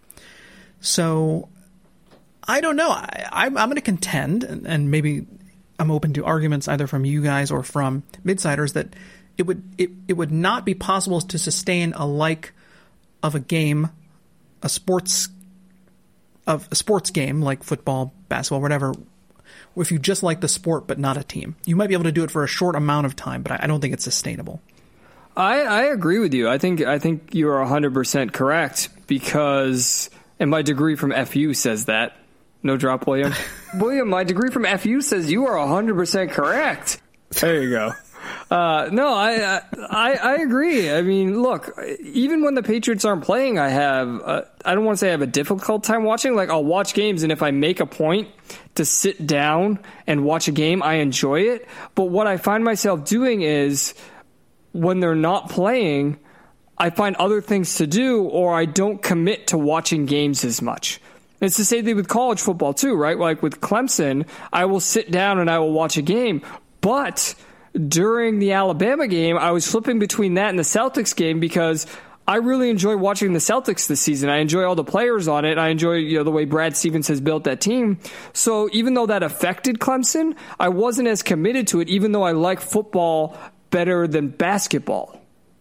So I don't know. I, I'm, I'm going to contend, and, and maybe I'm open to arguments either from you guys or from Midsiders, that it would it, it would not be possible to sustain a like of a game, a sports of a sports game like football, basketball, whatever, if you just like the sport but not a team. You might be able to do it for a short amount of time, but I, I don't think it's sustainable. I, I agree with you. I think I think you are one hundred percent correct because, and my degree from F U says that. No drop, William. William, my degree from F U says you are one hundred percent correct. There you go. Uh, no, I, I I agree. I mean, look, even when the Patriots aren't playing, I have, uh, I don't want to say I have a difficult time watching. Like, I'll watch games, and if I make a point to sit down and watch a game, I enjoy it. But what I find myself doing is, when they're not playing, I find other things to do, or I don't commit to watching games as much. It's the same thing with college football, too, right? Like with Clemson, I will sit down and I will watch a game, but during the Alabama game, I was flipping between that and the Celtics game because I really enjoy watching the Celtics this season. I enjoy all the players on it. I enjoy, you know, the way Brad Stevens has built that team. So even though that affected Clemson, I wasn't as committed to it, even though I like football better than basketball.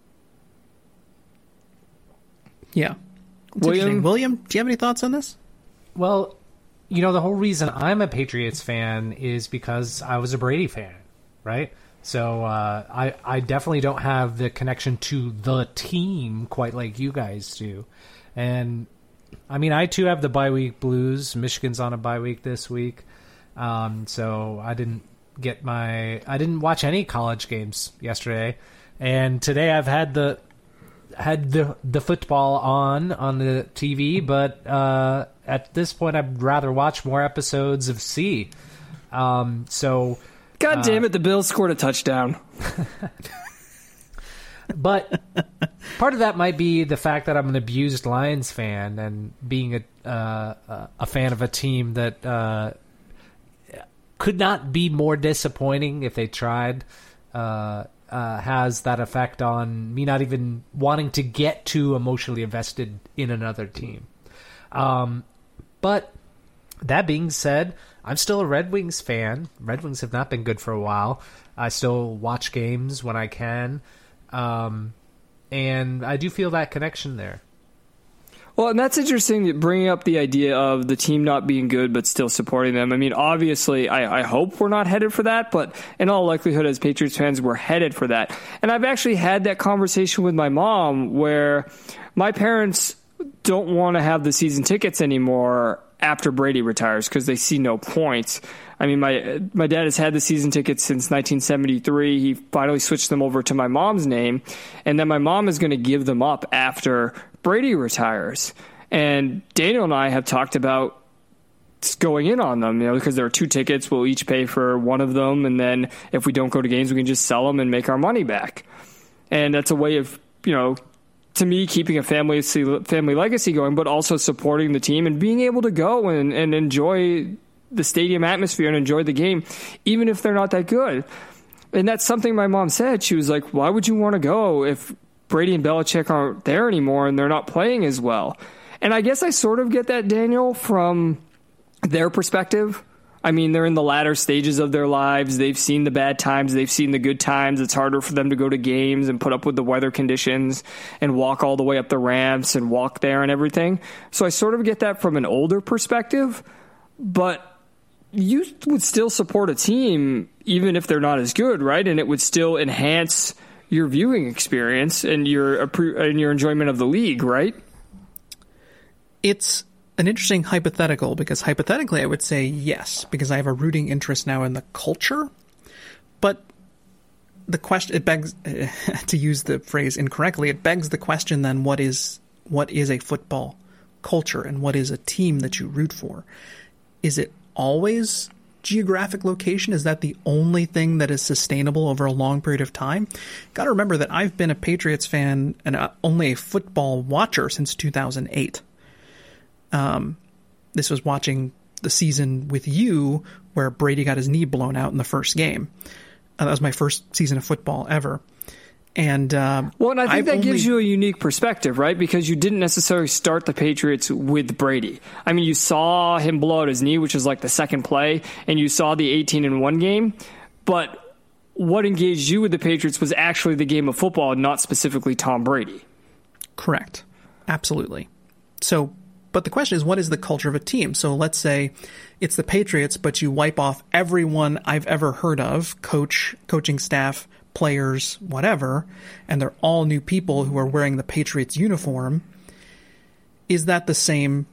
Yeah. It's William, William, do you have any thoughts on this? Well, you know, the whole reason I'm a Patriots fan is because I was a Brady fan, right? So uh, I, I definitely don't have the connection to the team quite like you guys do. And, I mean, I too have the bye week blues. Michigan's on a bye week this week. Um, so I didn't get my... I didn't watch any college games yesterday. And today I've had the had the the football on on the T V, but uh, at this point I'd rather watch more episodes of C. Um, so... God uh, damn it, the Bills scored a touchdown. But part of that might be the fact that I'm an abused Lions fan, and being a uh, a fan of a team that uh, could not be more disappointing if they tried, uh, uh, has that effect on me not even wanting to get too emotionally invested in another team. Um, but that being said, I'm still a Red Wings fan. Red Wings have not been good for a while. I still watch games when I can. Um, and I do feel that connection there. Well, and that's interesting, bringing up the idea of the team not being good but still supporting them. I mean, obviously, I, I hope we're not headed for that, but in all likelihood, as Patriots fans, we're headed for that. And I've actually had that conversation with my mom where my parents don't want to have the season tickets anymore after Brady retires because they see no point. I mean, my my dad has had the season tickets since nineteen seventy-three. He finally switched them over to my mom's name, and then my mom is going to give them up after Brady retires. And Daniel and I have talked about going in on them, you know, because there are two tickets. We'll each pay for one of them, and then if we don't go to games, we can just sell them and make our money back. And that's a way of, you know, to me, keeping a family family legacy going, but also supporting the team and being able to go and, and enjoy the stadium atmosphere and enjoy the game, even if they're not that good. And that's something my mom said. She was like, why would you want to go if Brady and Belichick aren't there anymore and they're not playing as well? And I guess I sort of get that, Daniel, from their perspective. I mean, they're in the latter stages of their lives. They've seen the bad times. They've seen the good times. It's harder for them to go to games and put up with the weather conditions and walk all the way up the ramps and walk there and everything. So I sort of get that from an older perspective. But you would still support a team even if they're not as good, right? And it would still enhance your viewing experience and your and your enjoyment of the league, right? It's an interesting hypothetical, because hypothetically I would say yes, because I have a rooting interest now in the culture. But the question, it begs, to use the phrase incorrectly, it begs the question then, what is what is a football culture and what is a team that you root for? Is it always geographic location? Is that the only thing that is sustainable over a long period of time? Got to remember that I've been a Patriots fan and only a football watcher since two thousand eight. Um, this was watching the season with you where Brady got his knee blown out in the first game. Uh, that was my first season of football ever. And uh, well, and I think I've that only... gives you a unique perspective, right? Because you didn't necessarily start the Patriots with Brady. I mean, you saw him blow out his knee, which was like the second play, and you saw the eighteen and one game. But what engaged you with the Patriots was actually the game of football, not specifically Tom Brady. Correct. Absolutely. So, but the question is, what is the culture of a team? So let's say it's the Patriots, but you wipe off everyone I've ever heard of, coach, coaching staff, players, whatever, and they're all new people who are wearing the Patriots uniform. Is that the same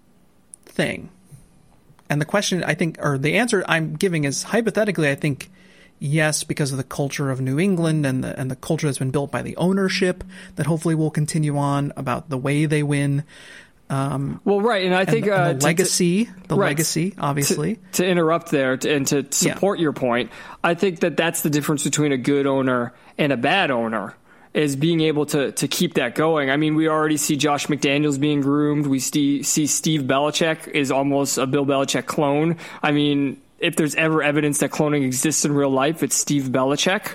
thing? And the question, I think, or the answer I'm giving is hypothetically, I think yes, because of the culture of New England and the and the culture that's been built by the ownership that hopefully will continue on, about the way they win. Um, well, right, and I think and the, uh, and the legacy, to, the right, legacy, obviously. To, to interrupt there to, and to support yeah. your point, I think that that's the difference between a good owner and a bad owner, is being able to to keep that going. I mean, we already see Josh McDaniels being groomed. We see, see Steve Belichick is almost a Bill Belichick clone. I mean, if there's ever evidence that cloning exists in real life, it's Steve Belichick.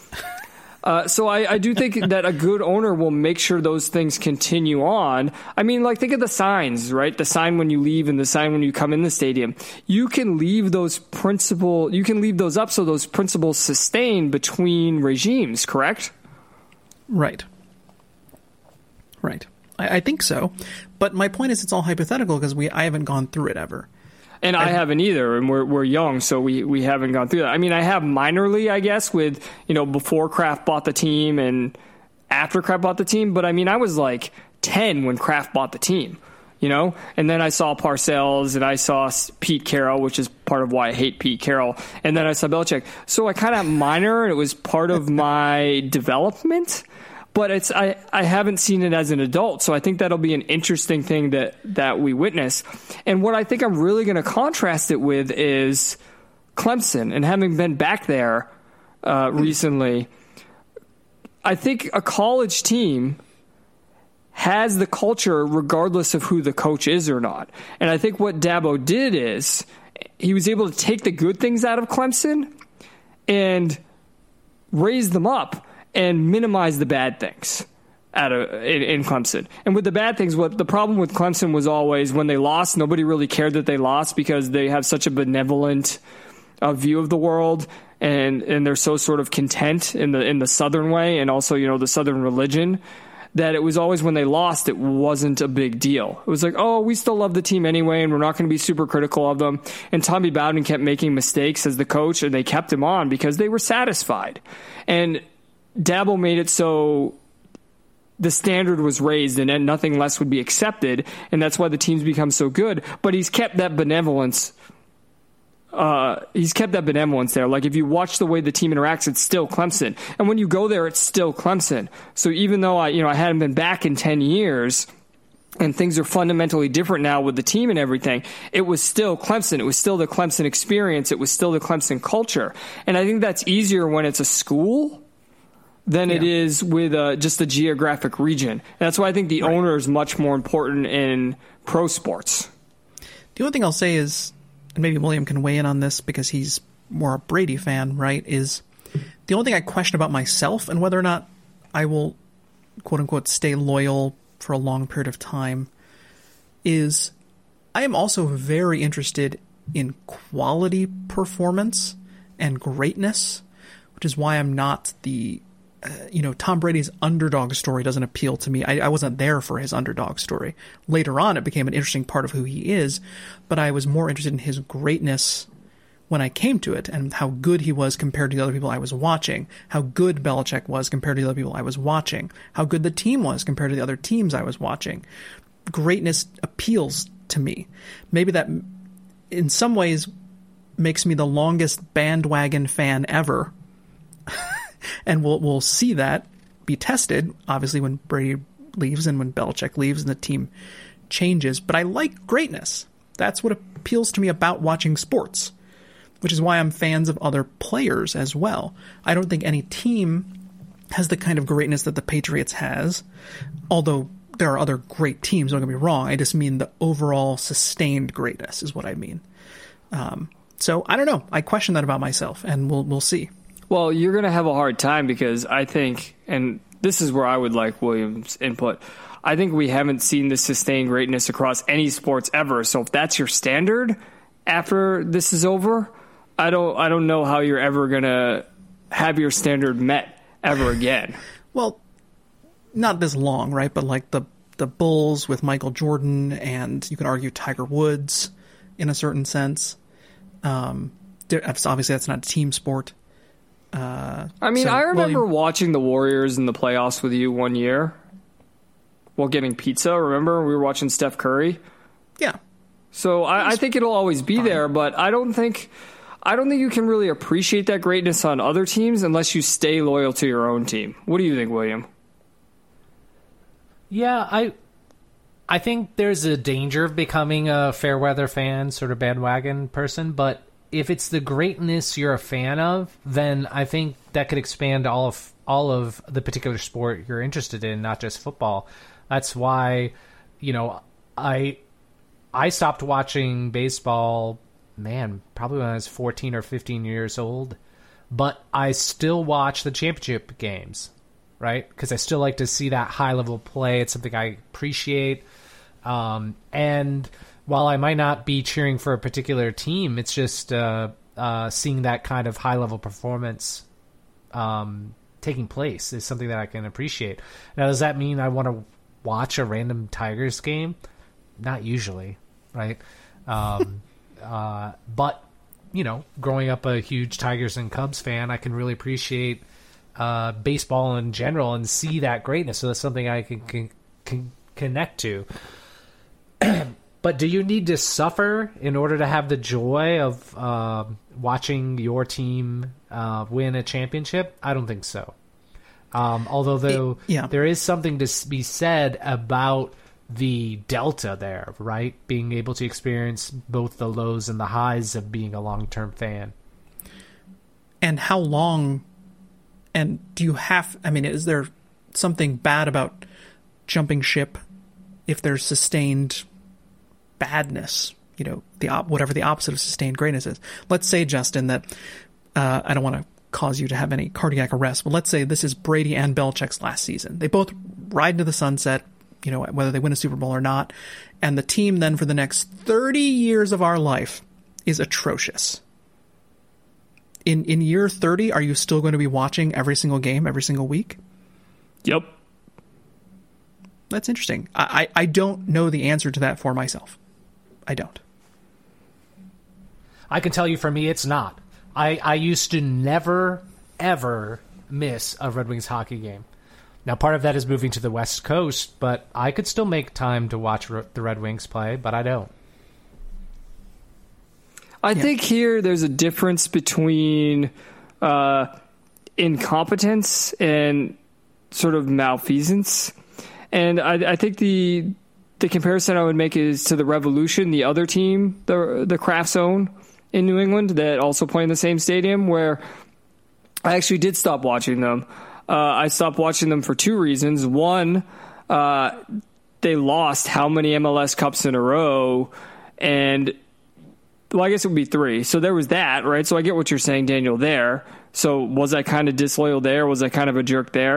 Uh, so I, I do think that a good owner will make sure those things continue on. I mean, like, think of the signs, right? The sign when you leave and the sign when you come in the stadium. You can leave those principle, you can leave those up so those principles sustain between regimes, correct? Right. Right. I, I think so. But my point is, it's all hypothetical because we I haven't gone through it ever. And I haven't either, and we're we're young, so we, we haven't gone through that. I mean, I have minorly, I guess, with, you know, before Kraft bought the team and after Kraft bought the team. But, I mean, I was like ten when Kraft bought the team, you know? And then I saw Parcells, and I saw Pete Carroll, which is part of why I hate Pete Carroll. And then I saw Belichick. So I kind of minor, and it was part of my development. But it's I, I haven't seen it as an adult, so I think that'll be an interesting thing that, that we witness. And what I think I'm really going to contrast it with is Clemson. And having been back there uh, recently, I think a college team has the culture regardless of who the coach is or not. And I think what Dabo did is he was able to take the good things out of Clemson and raise them up and minimize the bad things out of in, in Clemson. And with the bad things, what the problem with Clemson was always when they lost, nobody really cared that they lost because they have such a benevolent uh, view of the world, and and they're so sort of content in the in the Southern way, and also, you know, the Southern religion, that it was always when they lost, it wasn't a big deal. It was like, oh, we still love the team anyway, and we're not going to be super critical of them. And Tommy Bowden kept making mistakes as the coach, and they kept him on because they were satisfied. And Dabo made it so the standard was raised and nothing less would be accepted, and that's why the teams become so good. But he's kept that benevolence. Uh, he's kept that benevolence there. Like, if you watch the way the team interacts, it's still Clemson, and when you go there, it's still Clemson. So even though I, you know, I hadn't been back in ten years, and things are fundamentally different now with the team and everything, it was still Clemson. It was still the Clemson experience. It was still the Clemson culture, and I think that's easier when it's a school than yeah. it is with uh, just a geographic region. And that's why I think the right. owner is much more important in pro sports. The only thing I'll say is, and maybe William can weigh in on this because he's more a Brady fan, right, is the only thing I question about myself and whether or not I will, quote-unquote, stay loyal for a long period of time is I am also very interested in quality performance and greatness, which is why I'm not the, uh, you know, Tom Brady's underdog story doesn't appeal to me. I, I wasn't there for his underdog story. Later on, it became an interesting part of who he is, but I was more interested in his greatness when I came to it, and how good he was compared to the other people I was watching, how good Belichick was compared to the other people I was watching, how good the team was compared to the other teams I was watching. Greatness appeals to me. Maybe that, in some ways, makes me the longest bandwagon fan ever. And we'll we'll see that be tested, obviously, when Brady leaves and when Belichick leaves and the team changes. But I like greatness. That's what appeals to me about watching sports, which is why I'm fans of other players as well. I don't think any team has the kind of greatness that the Patriots has, although there are other great teams, don't get me wrong. I just mean the overall sustained greatness is what I mean. Um, so I don't know. I question that about myself, and we'll we'll see. Well, you're going to have a hard time because I think, and this is where I would like William's input, I think we haven't seen this sustained greatness across any sports ever. So if that's your standard after this is over, I don't I don't know how you're ever going to have your standard met ever again. Well, not this long, right? But like the, the Bulls with Michael Jordan, and you could argue Tiger Woods in a certain sense. Um, obviously, that's not a team sport. Uh, I mean, so, I remember William, watching the Warriors in the playoffs with you one year while getting pizza. Remember? We were watching Steph Curry. Yeah. So I, I think it'll always be fine. there, but I don't think... I don't think you can really appreciate that greatness on other teams unless you stay loyal to your own team. What do you think, William? Yeah, I I think there's a danger of becoming a fair weather fan, sort of bandwagon person, but if it's the greatness you're a fan of, then I think that could expand all of all of the particular sport you're interested in, not just football. That's why, you know, I I stopped watching baseball, man, probably when I was fourteen or fifteen years old, but I still watch the championship games, right? Because I still like to see that high-level play. It's something I appreciate. Um, and while I might not be cheering for a particular team, it's just uh, uh, seeing that kind of high-level performance um, taking place is something that I can appreciate. Now, does that mean I want to watch a random Tigers game? Not usually, right? Um Uh, but, you know, growing up a huge Tigers and Cubs fan, I can really appreciate uh, baseball in general and see that greatness. So that's something I can, can, can connect to. But do you need to suffer in order to have the joy of uh, watching your team uh, win a championship? I don't think so. Um, although, though, it, yeah. there is something to be said about the delta there, right? Being able to experience both the lows and the highs of being a long-term fan. And how long, and do you have, I mean, is there something bad about jumping ship if there's sustained badness, you know, the op- whatever the opposite of sustained greatness is? Let's say, Justin, that, uh, I don't want to cause you to have any cardiac arrest, but let's say this is Brady and Belichick's last season. They both ride into the sunset, you know, whether they win a Super Bowl or not, and the team then for the next thirty years of our life is atrocious. In in year thirty, are you still going to be watching every single game, every single week? Yep. That's interesting. I, I, I don't know the answer to that for myself. I don't. I can tell you for me, it's not. I, I used to never, ever miss a Red Wings hockey game. Now, part of that is moving to the West Coast, but I could still make time to watch the Red Wings play, but I don't. I Yeah. think here there's a difference between uh, incompetence and sort of malfeasance. And I, I think the the comparison I would make is to the Revolution, the other team, the the Kraft Zone in New England that also play in the same stadium, where I actually did stop watching them. Uh, I stopped watching them for two reasons. One, uh, they lost how many M L S Cups in a row, and well, I guess it would be three. So there was that, right? So I get what you're saying, Daniel, there. So was I kind of disloyal there? Was I kind of a jerk there?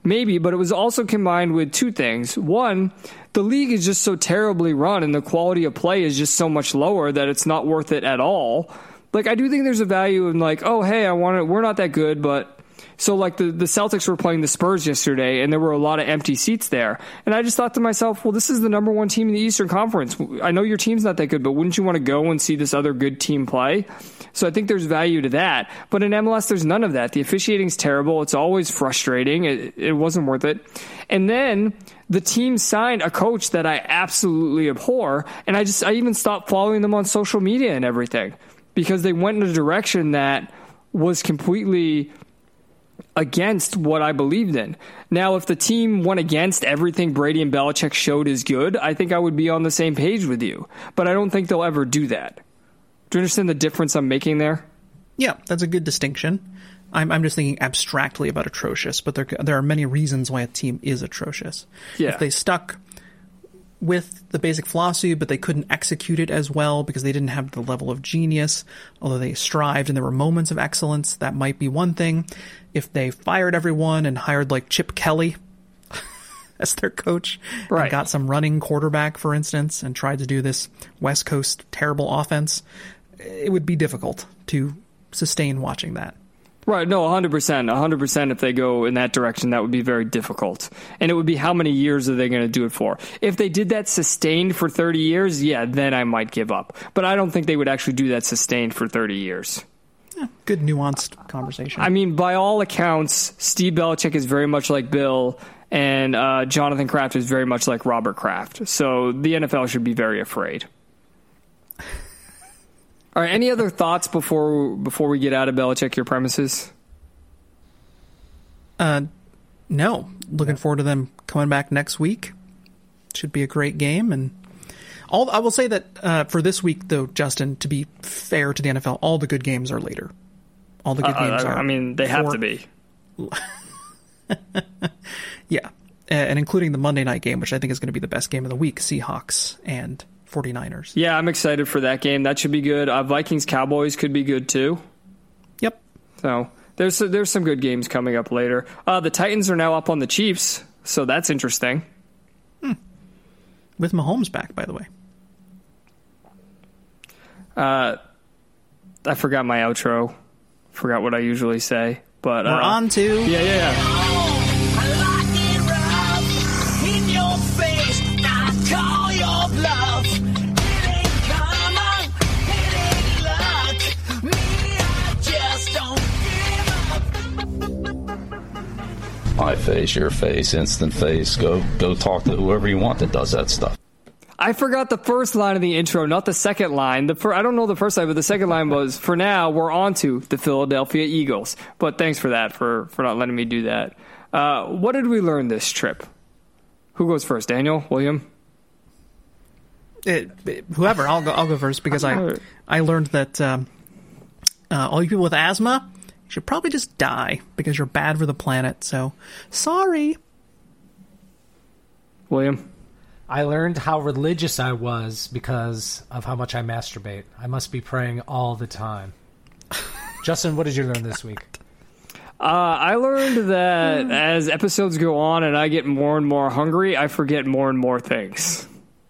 Maybe, but it was also combined with two things. One, the league is just so terribly run and the quality of play is just so much lower that it's not worth it at all. Like, I do think there's a value in like, oh, hey, I want to, we're not that good, but so like the, the Celtics were playing the Spurs yesterday and there were a lot of empty seats there. And I just thought to myself, well, this is the number one team in the Eastern Conference. I know your team's not that good, but wouldn't you want to go and see this other good team play? So I think there's value to that. But in M L S, there's none of that. The officiating's terrible. It's always frustrating. It, it wasn't worth it. And then the team signed a coach that I absolutely abhor. And I just, I even stopped following them on social media and everything because they went in a direction that was completely against what I believed in. Now, if the team went against everything Brady and Belichick showed is good, I think I would be on the same page with you. But I don't think they'll ever do that. Do you understand the difference I'm making there? Yeah, that's a good distinction. I'm I'm just thinking abstractly about atrocious, but there there are many reasons why a team is atrocious. Yeah. If they stuck with the basic philosophy, but they couldn't execute it as well because they didn't have the level of genius, although they strived and there were moments of excellence, that might be one thing. If they fired everyone and hired like Chip Kelly as their coach, right, and got some running quarterback, for instance, and tried to do this West Coast terrible offense, it would be difficult to sustain watching that. Right, no, one hundred percent. one hundred percent if they go in that direction, that would be very difficult. And it would be how many years are they going to do it for? If they did that sustained for thirty years, yeah, then I might give up. But I don't think they would actually do that sustained for thirty years. Yeah, good nuanced conversation. I mean, by all accounts, Steve Belichick is very much like Bill, and uh, Jonathan Kraft is very much like Robert Kraft. So the N F L should be very afraid. All right, any other thoughts before before we get out of Belichick your premises? Uh, no. Looking forward to them coming back next week. Should be a great game. And all I will say that uh, for this week, though, Justin, to be fair to the N F L, all the good games are later. All the good uh, games uh, are. I mean, they have to be. Yeah, and including the Monday night game, which I think is going to be the best game of the week, Seahawks and forty-niners. Yeah, I'm excited for that game. That should be good. Uh, Vikings-Cowboys could be good, too. Yep. So there's there's some good games coming up later. Uh, the Titans are now up on the Chiefs, so that's interesting. Hmm. With Mahomes back, by the way. Uh, I forgot my outro. Forgot what I usually say. But We're uh, on to... Yeah, yeah, yeah. My face, your face, instant face. Go go talk to whoever you want that does that stuff. I forgot the first line of the intro, not the second line. The fir- I don't know the first line, but the second line was, for now, we're on to the Philadelphia Eagles. But thanks for that, for, for not letting me do that. Uh, what did we learn this trip? Who goes first? Daniel? William? It, it, whoever. I'll go, I'll go first because I, I learned that um, uh, all you people with asthma should probably just die because you're bad for the planet. So, sorry. William? I learned how religious I was because of how much I masturbate. I must be praying all the time. Justin, what did you learn this week? Uh, I learned that as episodes go on and I get more and more hungry, I forget more and more things.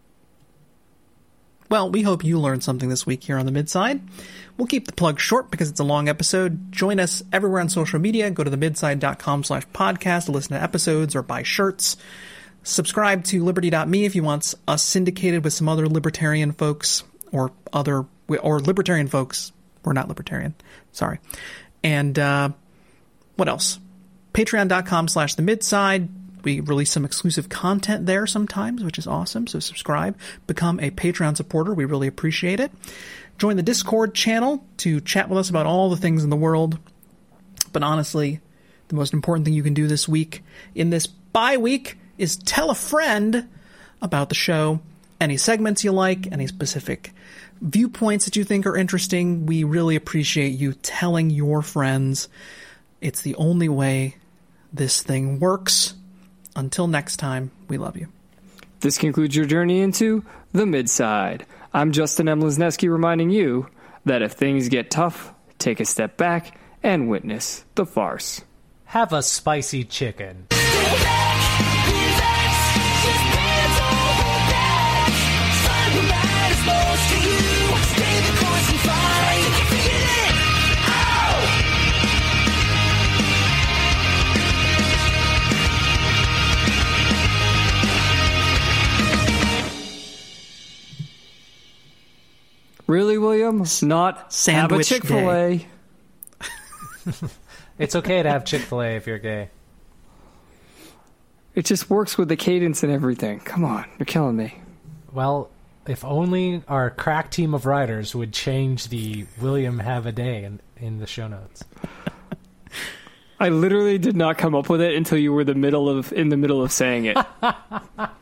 Well, we hope you learned something this week here on the Midside. We'll keep the plug short because it's a long episode. Join us everywhere on social media. Go to the midside.com slash podcast to listen to episodes or buy shirts. Subscribe to liberty dot me if you want us syndicated with some other libertarian folks or other or libertarian folks. We're not libertarian. Sorry. And uh, what else? Patreon.com slash the midside. We release some exclusive content there sometimes, which is awesome. So subscribe, become a Patreon supporter. We really appreciate it. Join the Discord channel to chat with us about all the things in the world. But honestly, the most important thing you can do this week in this bye week is tell a friend about the show. Any segments you like, any specific viewpoints that you think are interesting. We really appreciate you telling your friends. It's the only way this thing works. Until next time, we love you. This concludes your journey into the Midside. I'm Justin M. Lesneski reminding you that if things get tough, take a step back and witness the farce. Have a spicy chicken. Stay Really, William? Not Sandwich have a Chick-fil-A. It's okay to have Chick-fil-A if you're gay. It just works with the cadence and everything. Come on, you're killing me. Well, if only our crack team of writers would change the William have a day in, in the show notes. I literally did not come up with it until you were the middle of in the middle of saying it.